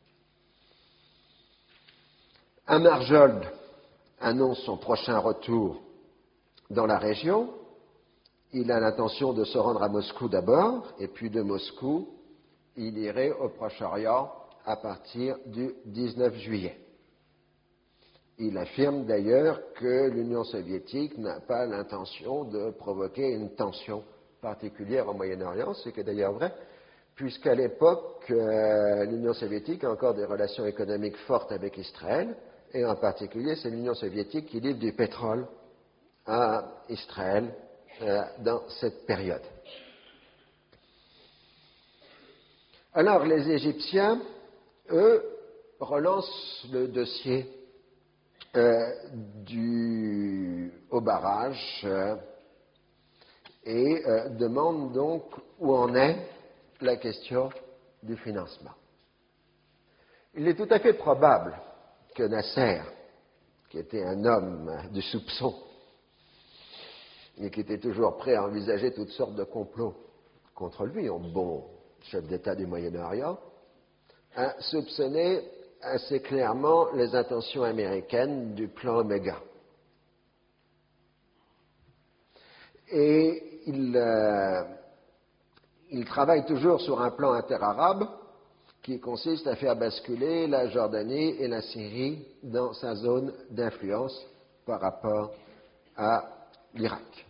Amarjold annonce son prochain retour dans la région. Il a l'intention de se rendre à Moscou d'abord, et puis de Moscou, il irait au Proche-Orient à partir du dix-neuf juillet. Il affirme d'ailleurs que l'Union soviétique n'a pas l'intention de provoquer une tension particulière au Moyen-Orient, ce qui est d'ailleurs vrai, puisqu'à l'époque, euh, l'Union soviétique a encore des relations économiques fortes avec Israël, et en particulier, c'est l'Union soviétique qui livre du pétrole à Israël euh, dans cette période. Alors, les Égyptiens, eux, relancent le dossier euh, du, au barrage euh, et euh, demandent donc où en est la question du financement. Il est tout à fait probable que Nasser, qui était un homme du soupçon et qui était toujours prêt à envisager toutes sortes de complots contre lui, en bon chef d'État du Moyen-Orient, a soupçonné assez clairement les intentions américaines du plan Omega. Et il, euh, il travaille toujours sur un plan interarabe qui consiste à faire basculer la Jordanie et la Syrie dans sa zone d'influence par rapport à l'Irak.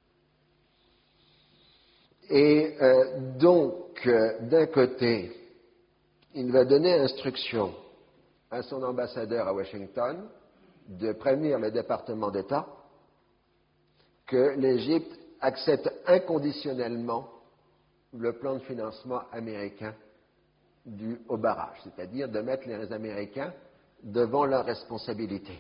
Et euh, donc, euh, d'un côté, il va donner instruction à son ambassadeur à Washington de prévenir le département d'État que l'Égypte accepte inconditionnellement le plan de financement américain du au barrage, c'est-à-dire de mettre les Américains devant leurs responsabilités.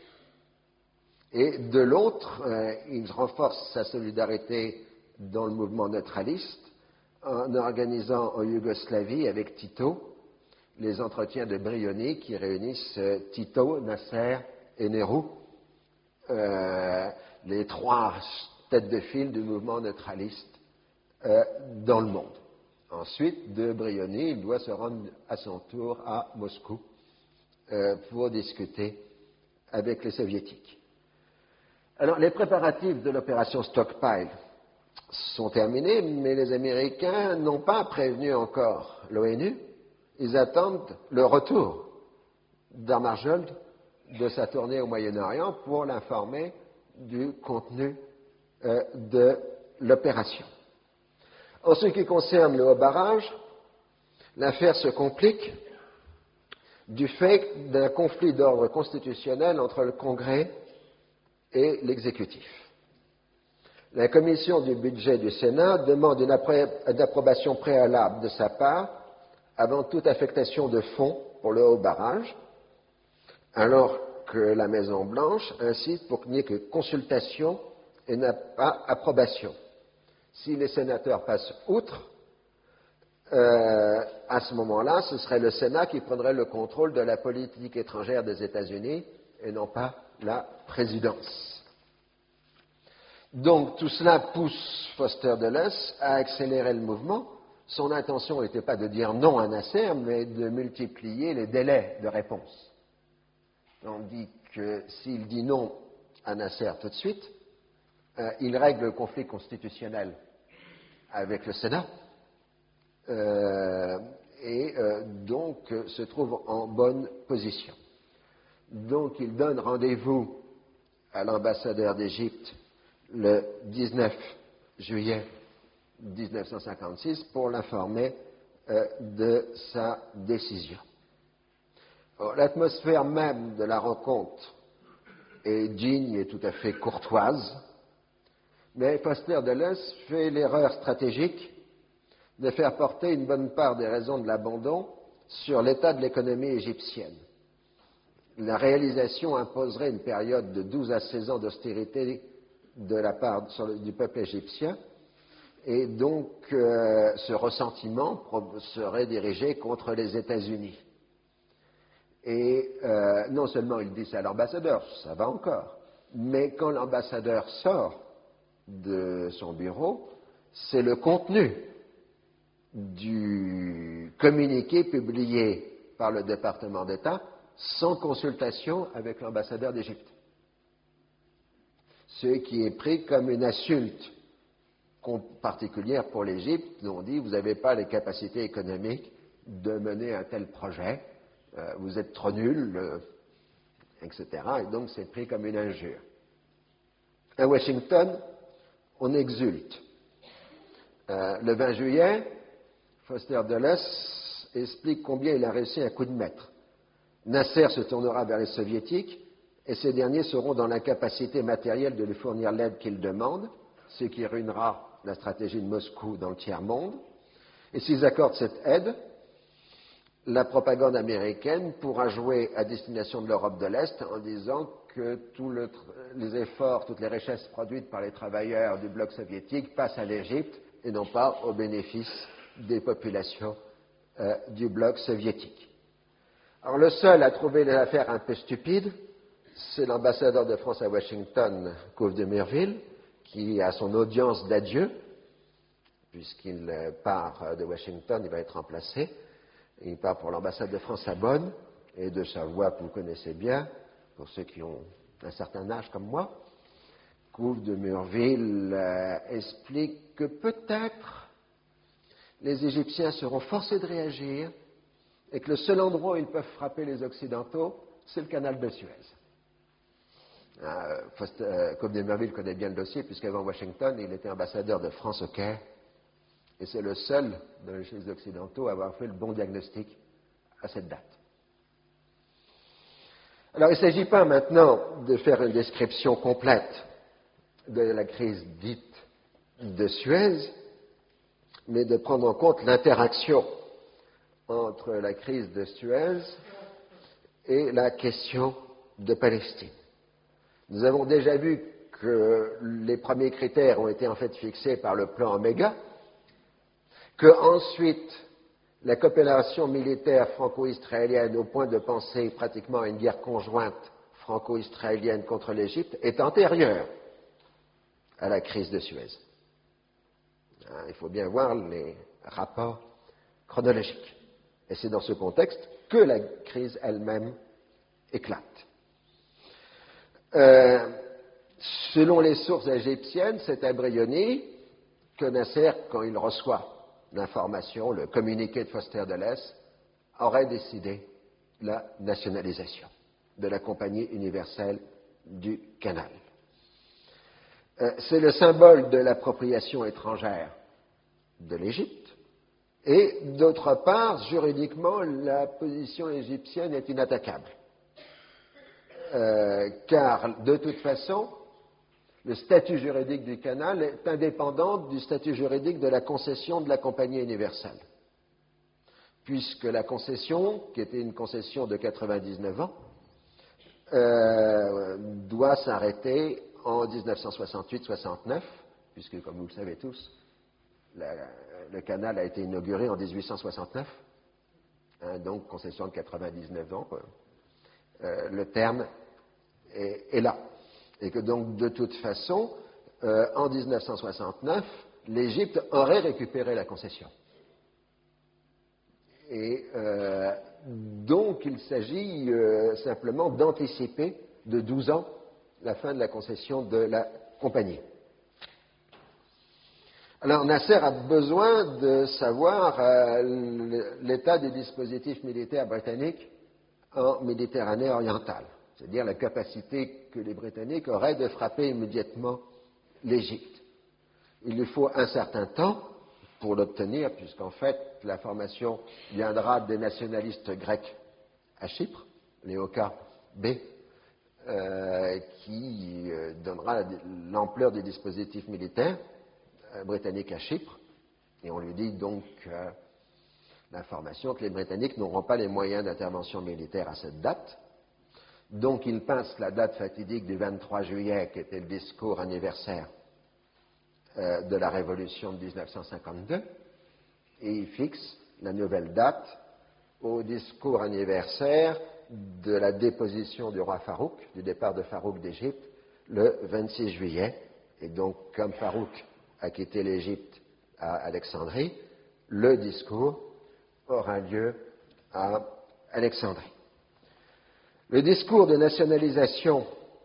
Et de l'autre, euh, il renforce sa solidarité dans le mouvement neutraliste en organisant en Yougoslavie avec Tito les entretiens de Brioni qui réunissent euh, Tito, Nasser et Nehru, euh, les trois têtes de file du mouvement neutraliste euh, dans le monde. Ensuite, de Brioni, il doit se rendre à son tour à Moscou euh, pour discuter avec les soviétiques. Alors, les préparatifs de l'opération Stockpile sont terminés, mais les Américains n'ont pas prévenu encore l'ONU. Ils attendent le retour d'Hammarskjöld de sa tournée au Moyen-Orient pour l'informer du contenu euh, de l'opération. En ce qui concerne le haut barrage, l'affaire se complique du fait d'un conflit d'ordre constitutionnel entre le Congrès et l'exécutif. La commission du budget du Sénat demande une, une approbation préalable de sa part avant toute affectation de fonds pour le haut barrage, alors que la Maison-Blanche insiste pour qu'il n'y ait que consultation et n'a pas approbation. Si les sénateurs passent outre, euh, à ce moment-là, ce serait le Sénat qui prendrait le contrôle de la politique étrangère des États-Unis et non pas la présidence. Donc tout cela pousse Foster Dulles à accélérer le mouvement. Son intention n'était pas de dire non à Nasser, mais de multiplier les délais de réponse On dit que s'il dit non à Nasser tout de suite, euh, il règle le conflit constitutionnel avec le Sénat euh, et euh, donc euh, se trouve en bonne position. Donc il donne rendez-vous à l'ambassadeur d'Égypte le dix-neuf juillet mille neuf cent cinquante-six pour l'informer euh, de sa décision. L'atmosphère même de la rencontre est digne et tout à fait courtoise, mais Foster Dulles fait l'erreur stratégique de faire porter une bonne part des raisons de l'abandon sur l'état de l'économie égyptienne. La réalisation imposerait une période de douze à seize ans d'austérité de la part sur le, du peuple égyptien, et donc euh, ce ressentiment serait dirigé contre les États-Unis. Et euh, non seulement il dit ça à l'ambassadeur, ça va encore, mais quand l'ambassadeur sort de son bureau, c'est le contenu du communiqué publié par le département d'État sans consultation avec l'ambassadeur d'Égypte. Ce qui est pris comme une insulte particulière pour l'Égypte, on dit vous n'avez pas les capacités économiques de mener un tel projet, euh, vous êtes trop nuls, euh, et cetera. Et donc c'est pris comme une injure. À Washington, on exulte. Euh, le vingt juillet, Foster Dulles explique combien il a réussi un coup de maître. Nasser se tournera vers les soviétiques et ces derniers seront dans l'incapacité matérielle de lui fournir l'aide qu'il demande, ce qui ruinera la stratégie de Moscou dans le tiers-monde. Et s'ils accordent cette aide, la propagande américaine pourra jouer à destination de l'Europe de l'Est en disant que tous le, les efforts, toutes les richesses produites par les travailleurs du bloc soviétique passent à l'Égypte et non pas au bénéfice des populations euh, du bloc soviétique. Alors le seul à trouver les affaires un peu stupides, c'est l'ambassadeur de France à Washington, Couve de Murville, qui a son audience d'adieu, puisqu'il part de Washington, il va être remplacé. Il part pour l'ambassade de France à Bonn, et de sa voix que vous connaissez bien, pour ceux qui ont un certain âge comme moi. Couve de Murville euh, explique que peut-être les Égyptiens seront forcés de réagir et que le seul endroit où ils peuvent frapper les Occidentaux, c'est le canal de Suez. Euh, euh, Couve de Murville connaît bien le dossier, puisqu'avant Washington, il était ambassadeur de France au Caire, et c'est le seul de les Occidentaux à avoir fait le bon diagnostic à cette date. Alors, il ne s'agit pas maintenant de faire une description complète de la crise dite de Suez, mais de prendre en compte l'interaction entre la crise de Suez et la question de Palestine. Nous avons déjà vu que les premiers critères ont été en fait fixés par le plan Oméga, que ensuite la coopération militaire franco-israélienne au point de penser pratiquement à une guerre conjointe franco-israélienne contre l'Égypte est antérieure à la crise de Suez. Il faut bien voir les rapports chronologiques. Et c'est dans ce contexte que la crise elle-même éclate. Euh, selon les sources égyptiennes, c'est à Brioni que Nasser, quand il reçoit l'information, le communiqué de Foster Dulles, aurait décidé la nationalisation de la Compagnie universelle du Canal. Euh, c'est le symbole de l'appropriation étrangère de l'Égypte, et d'autre part, juridiquement, la position égyptienne est inattaquable. Euh, car, de toute façon, le statut juridique du canal est indépendant du statut juridique de la concession de la Compagnie universelle, puisque la concession, qui était une concession de quatre-vingt-dix-neuf ans, euh, doit s'arrêter en dix-neuf cent soixante-huit soixante-neuf, puisque, comme vous le savez tous, la, le canal a été inauguré en dix-huit cent soixante-neuf, hein, donc concession de quatre-vingt-dix-neuf ans, euh, le terme est, est là. Et que donc, de toute façon, euh, en dix-neuf cent soixante-neuf, l'Égypte aurait récupéré la concession. Et euh, donc, donc il s'agit euh, simplement d'anticiper de douze ans la fin de la concession de la compagnie. Alors Nasser a besoin de savoir euh, l'état du dispositif militaire britannique en Méditerranée orientale, c'est-à-dire la capacité que les Britanniques auraient de frapper immédiatement l'Égypte. Il lui faut un certain temps pour l'obtenir, puisqu'en fait l'information viendra des nationalistes grecs à Chypre, les O K B, euh, qui euh, donnera l'ampleur du dispositif militaire euh, britannique à Chypre, et on lui dit donc euh, l'information que les Britanniques n'auront pas les moyens d'intervention militaire à cette date. Donc il passe la date fatidique du vingt-trois juillet, qui était le discours anniversaire euh, de la Révolution de dix-neuf cent cinquante-deux, et il fixe la nouvelle date au discours anniversaire de la déposition du roi Farouk, du départ de Farouk d'Égypte, le vingt-six juillet. Et donc, comme Farouk a quitté l'Égypte à Alexandrie, le discours aura lieu à Alexandrie. Le discours de nationalisation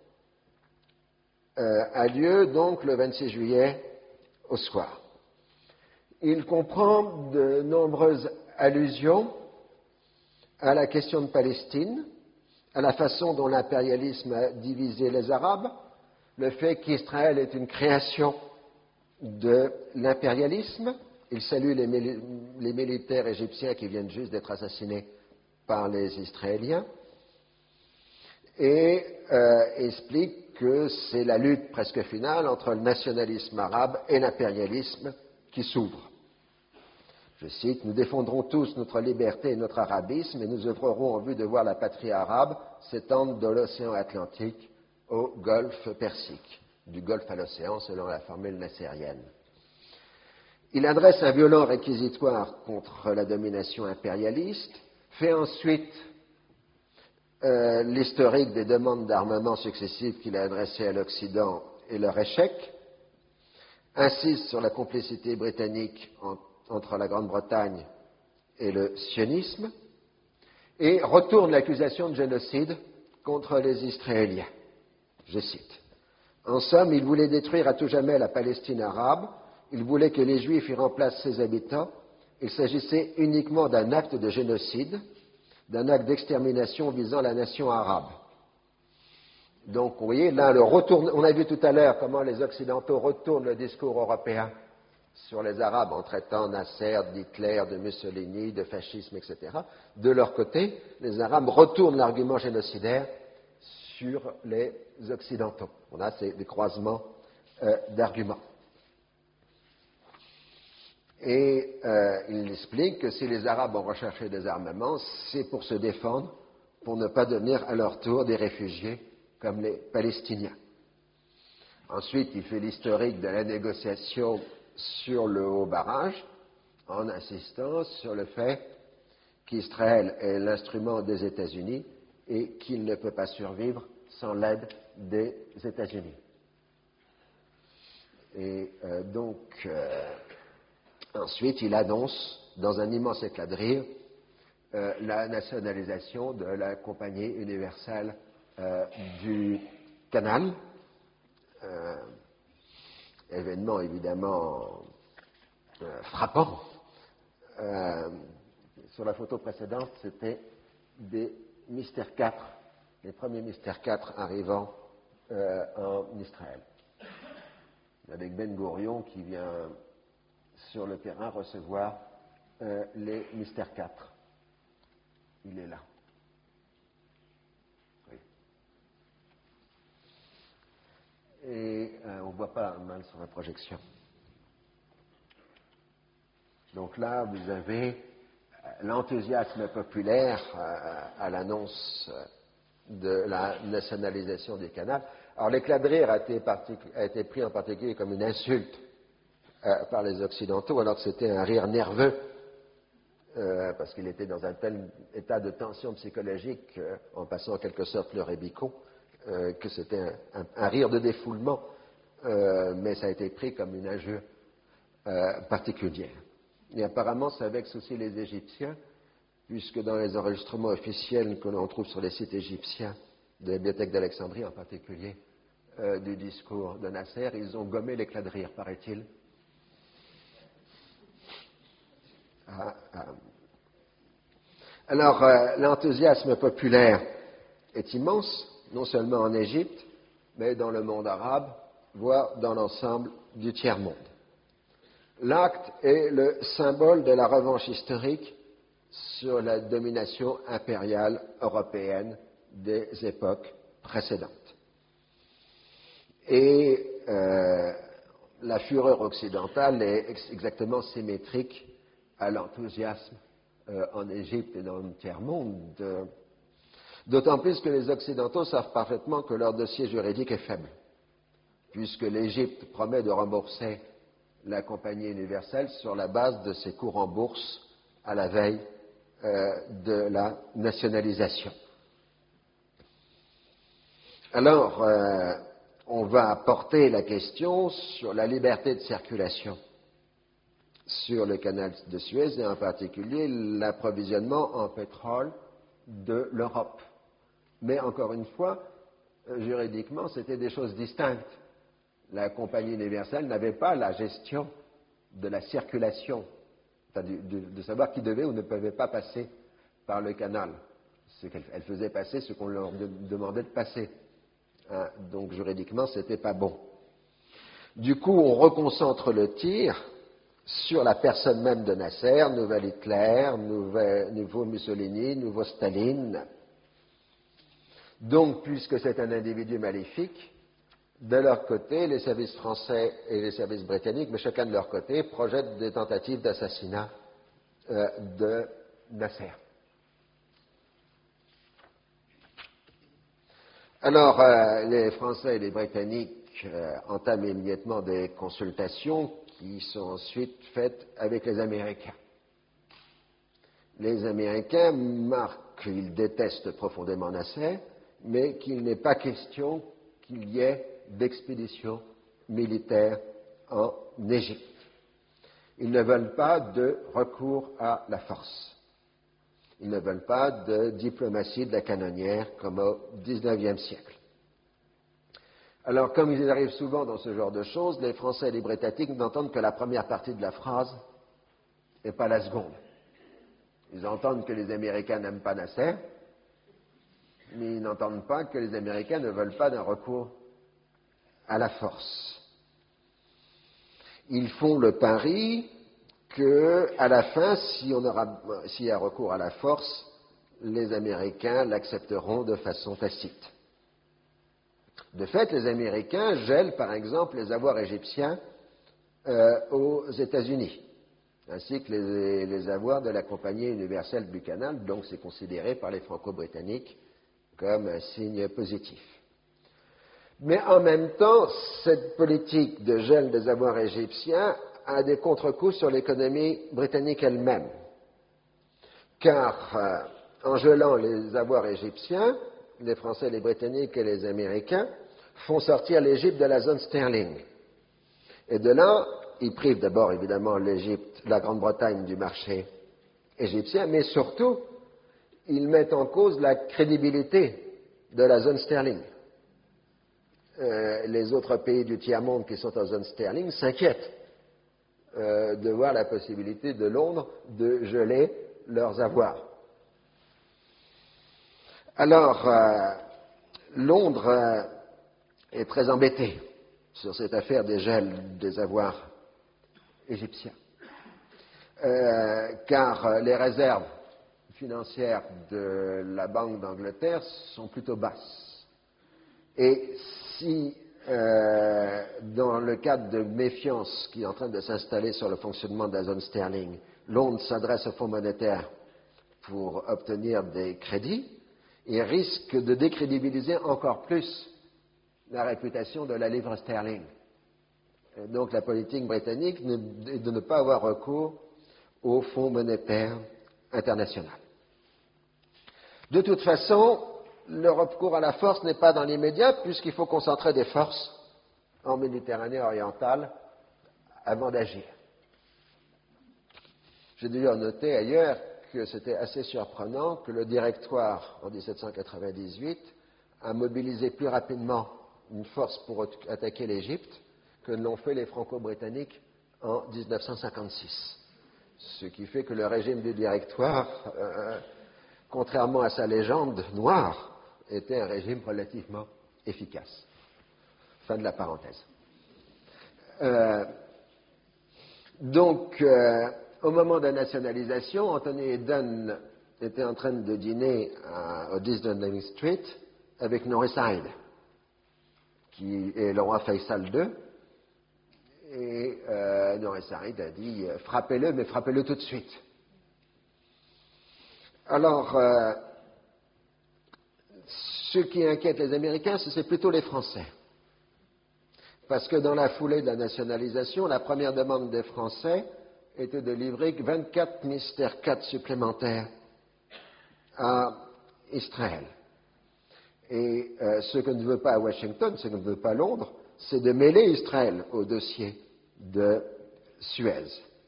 euh, a lieu donc le vingt-six juillet au soir. Il comprend de nombreuses allusions à la question de Palestine, à la façon dont l'impérialisme a divisé les Arabes, le fait qu'Israël est une création de l'impérialisme. Il salue les, mili- les militaires égyptiens qui viennent juste d'être assassinés par les Israéliens et euh, explique que c'est la lutte presque finale entre le nationalisme arabe et l'impérialisme qui s'ouvre. Je cite, « Nous défendrons tous notre liberté et notre arabisme et nous œuvrerons en vue de voir la patrie arabe s'étendre de l'océan Atlantique au golfe Persique, du golfe à l'océan selon la formule nassérienne. » Il adresse un violent réquisitoire contre la domination impérialiste, fait ensuite euh, l'historique des demandes d'armement successives qu'il a adressées à l'Occident et leur échec, insiste sur la complicité britannique en entre la Grande-Bretagne et le sionisme, et retourne l'accusation de génocide contre les Israéliens. Je cite. « En somme, il voulait détruire à tout jamais la Palestine arabe, il voulait que les Juifs y remplacent ses habitants, il s'agissait uniquement d'un acte de génocide, d'un acte d'extermination visant la nation arabe. » Donc, vous voyez, là, le retourne, on a vu tout à l'heure comment les Occidentaux retournent le discours européen sur les Arabes en traitant Nasser, d'Hitler, de Mussolini, de fascisme, et cetera. De leur côté, les Arabes retournent l'argument génocidaire sur les Occidentaux. On a ces, des croisements euh, d'arguments. Et euh, il explique que si les Arabes ont recherché des armements, c'est pour se défendre, pour ne pas devenir à leur tour des réfugiés comme les Palestiniens. Ensuite, il fait l'historique de la négociation sur le haut barrage, en insistant sur le fait qu'Israël est l'instrument des États-Unis et qu'il ne peut pas survivre sans l'aide des États-Unis. Et euh, donc, euh, ensuite, il annonce, dans un immense éclat de rire, euh, la nationalisation de la Compagnie universelle euh, du Canal. Euh, événement évidemment euh, frappant. Euh, sur la photo précédente, c'était des Mystère quatre, les premiers Mystère quatre arrivant euh, en Israël. Avec Ben Gourion qui vient sur le terrain recevoir euh, les Mystère quatre. Il est là. Oui. Et euh, on ne voit pas mal sur la projection. Donc là, vous avez l'enthousiasme populaire euh, à l'annonce de la nationalisation des canals. Alors l'éclat de rire a été, partic- a été pris en particulier comme une insulte euh, par les Occidentaux, alors que c'était un rire nerveux, euh, parce qu'il était dans un tel état de tension psychologique, euh, en passant en quelque sorte le Rébicon, euh, que c'était un, un, un rire de défoulement, euh, mais ça a été pris comme une injure euh, particulière. Et apparemment, ça vexe aussi les Égyptiens, puisque dans les enregistrements officiels que l'on trouve sur les sites égyptiens, de la bibliothèque d'Alexandrie en particulier, euh, du discours de Nasser, ils ont gommé l'éclat de rire, paraît-il. Ah, ah. Alors, euh, l'enthousiasme populaire est immense, non seulement en Égypte, mais dans le monde arabe, voire dans l'ensemble du tiers-monde. L'acte est le symbole de la revanche historique sur la domination impériale européenne des époques précédentes. Et euh, la fureur occidentale est ex- exactement symétrique à l'enthousiasme euh, en Égypte et dans le tiers-monde, euh, d'autant plus que les Occidentaux savent parfaitement que leur dossier juridique est faible, puisque l'Égypte promet de rembourser la compagnie universelle sur la base de ses cours en bourse à la veille euh, de la nationalisation. Alors, euh, on va porter la question sur la liberté de circulation sur le canal de Suez et en particulier l'approvisionnement en pétrole de l'Europe. Mais encore une fois, juridiquement, c'était des choses distinctes. La compagnie universelle n'avait pas la gestion de la circulation, c'est-à-dire de, de savoir qui devait ou ne pouvait pas passer par le canal. C'est qu'elle elle faisait passer ce qu'on leur de, demandait de passer. Hein, donc juridiquement, ce n'était pas bon. Du coup, on reconcentre le tir sur la personne même de Nasser, nouvel Hitler, nouvel, nouveau Mussolini, nouveau Staline. Donc, puisque c'est un individu maléfique, de leur côté, les services français et les services britanniques, mais chacun de leur côté, projettent des tentatives d'assassinat euh, de Nasser. Alors, euh, les Français et les Britanniques euh, entament immédiatement des consultations qui sont ensuite faites avec les Américains. Les Américains marquent qu'ils détestent profondément Nasser, mais qu'il n'est pas question qu'il y ait d'expédition militaire en Égypte. Ils ne veulent pas de recours à la force. Ils ne veulent pas de diplomatie de la canonnière comme au dix-neuvième siècle. Alors, comme il arrive souvent dans ce genre de choses, les Français et les Britanniques n'entendent que la première partie de la phrase et pas la seconde. Ils entendent que les Américains n'aiment pas Nasser, mais ils n'entendent pas que les Américains ne veulent pas d'un recours à la force. Ils font le pari que, à la fin, si on aura, s'il y a recours à la force, les Américains l'accepteront de façon tacite. De fait, les Américains gèlent, par exemple, les avoirs égyptiens euh, aux États-Unis, ainsi que les, les avoirs de la Compagnie universelle du canal, donc c'est considéré par les Franco-Britanniques comme un signe positif. Mais en même temps, cette politique de gel des avoirs égyptiens a des contre-coups sur l'économie britannique elle-même. Car euh, en gelant les avoirs égyptiens, les Français, les Britanniques et les Américains font sortir l'Égypte de la zone sterling. Et de là, ils privent d'abord évidemment l'Égypte, la Grande-Bretagne du marché égyptien, mais surtout, ils mettent en cause la crédibilité de la zone sterling. Euh, les autres pays du tiers-monde qui sont en zone sterling s'inquiètent euh, de voir la possibilité de Londres de geler leurs avoirs. Alors, euh, Londres euh, est très embêté sur cette affaire des gels des avoirs égyptiens, euh, car les réserves financières de la Banque d'Angleterre sont plutôt basses. Et si, euh, dans le cadre de méfiance qui est en train de s'installer sur le fonctionnement de la zone sterling, Londres s'adresse au Fonds monétaire pour obtenir des crédits, il risque de décrédibiliser encore plus la réputation de la livre sterling. Et donc la politique britannique est de ne pas avoir recours au Fonds monétaire international. De toute façon, le recours à la force n'est pas dans l'immédiat, puisqu'il faut concentrer des forces en Méditerranée orientale avant d'agir. J'ai d'ailleurs noté ailleurs que c'était assez surprenant que le Directoire, en dix-sept cent quatre-vingt-dix-huit, a mobilisé plus rapidement une force pour attaquer l'Égypte que ne l'ont fait les Franco-Britanniques en dix-neuf cent cinquante-six. Ce qui fait que le régime du Directoire, euh, contrairement à sa légende noire, était un régime relativement efficace. Fin de la parenthèse. Euh, donc, euh, au moment de la nationalisation, Anthony Eden était en train de dîner à, au dix Downing Street avec Norris Hyde, qui est le roi Faisal deux. Et euh, Norris Hyde a dit « frappez-le, mais frappez-le tout de suite ». Alors, euh, ce qui inquiète les Américains, c'est plutôt les Français. Parce que dans la foulée de la nationalisation, la première demande des Français était de livrer vingt-quatre Mystère quatre supplémentaires à Israël. Et euh, ce que ne veut pas Washington, ce que ne veut pas Londres, c'est de mêler Israël au dossier de Suez.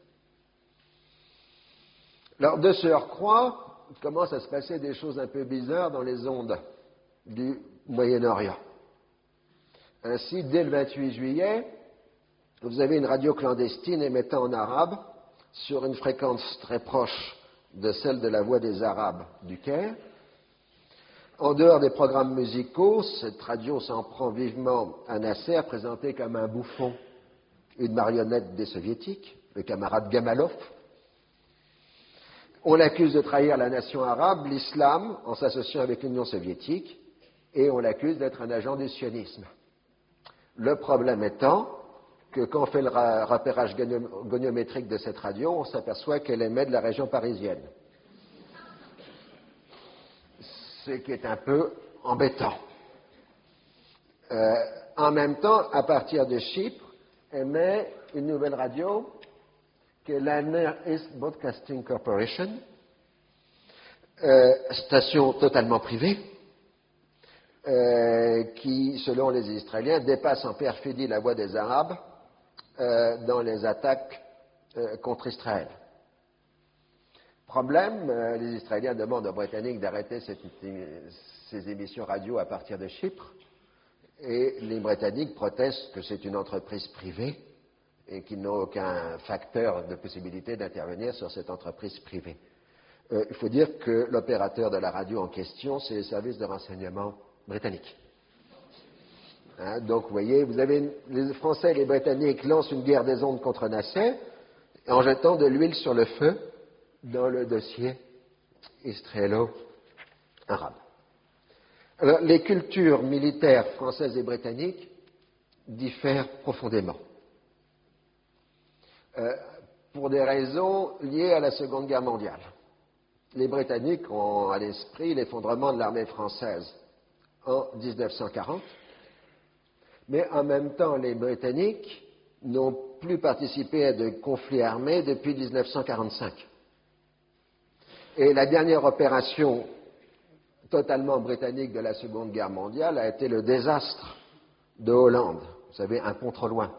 Alors, de surcroît, il commence à se passer des choses un peu bizarres dans les ondes du Moyen-Orient. Ainsi, dès le vingt-huit juillet, vous avez une radio clandestine émettant en arabe sur une fréquence très proche de celle de la Voix des Arabes du Caire. En dehors des programmes musicaux, cette radio s'en prend vivement à Nasser, présenté comme un bouffon, une marionnette des soviétiques, le camarade Gamalov. On l'accuse de trahir la nation arabe, l'islam, en s'associant avec l'Union soviétique, et on l'accuse d'être un agent du sionisme. Le problème étant que quand on fait le repérage goniométrique de cette radio, on s'aperçoit qu'elle émet de la région parisienne. Ce qui est un peu embêtant. Euh, en même temps, à partir de Chypre, émet une nouvelle radio qui est la Near East Broadcasting Corporation, euh, station totalement privée, euh, qui, selon les Israéliens, dépasse en perfidie la Voix des Arabes euh, dans les attaques euh, contre Israël. Problème, euh, les Israéliens demandent aux Britanniques d'arrêter cette, ces émissions radio à partir de Chypre, et les Britanniques protestent que c'est une entreprise privée et qu'ils n'ont aucun facteur de possibilité d'intervenir sur cette entreprise privée. Euh, il faut dire que l'opérateur de la radio en question, c'est les services de renseignement britanniques. Hein, donc, vous voyez, vous avez les Français et les Britanniques lancent une guerre des ondes contre Nasser en jetant de l'huile sur le feu dans le dossier israélo-arabe. Alors, les cultures militaires françaises et britanniques diffèrent profondément. Euh, pour des raisons liées à la Seconde Guerre mondiale. Les Britanniques ont à l'esprit l'effondrement de l'armée française en dix-neuf cent quarante, mais en même temps, les Britanniques n'ont plus participé à de conflits armés depuis dix-neuf cent quarante-cinq. Et la dernière opération totalement britannique de la Seconde Guerre mondiale a été le désastre de Hollande. Vous savez, un pont trop loin.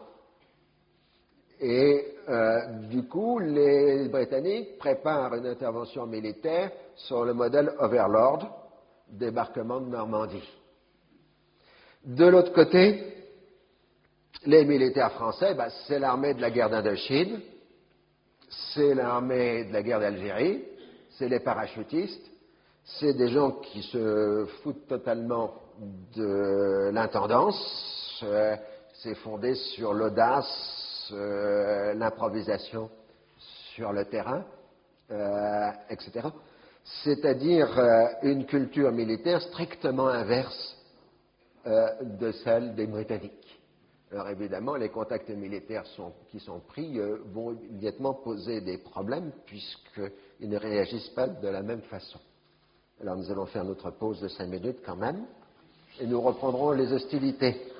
Et euh, du coup, les Britanniques préparent une intervention militaire sur le modèle Overlord, débarquement de Normandie. De l'autre côté, les militaires français, bah, c'est l'armée de la guerre d'Indochine, c'est l'armée de la guerre d'Algérie, c'est les parachutistes, c'est des gens qui se foutent totalement de l'intendance, euh, c'est fondé sur l'audace, Euh, l'improvisation sur le terrain, euh, et cetera. C'est-à-dire euh, une culture militaire strictement inverse euh, de celle des Britanniques. Alors évidemment, les contacts militaires sont, qui sont pris euh, vont immédiatement poser des problèmes puisqu'ils ne réagissent pas de la même façon. Alors nous allons faire notre pause de cinq minutes quand même et nous reprendrons les hostilités.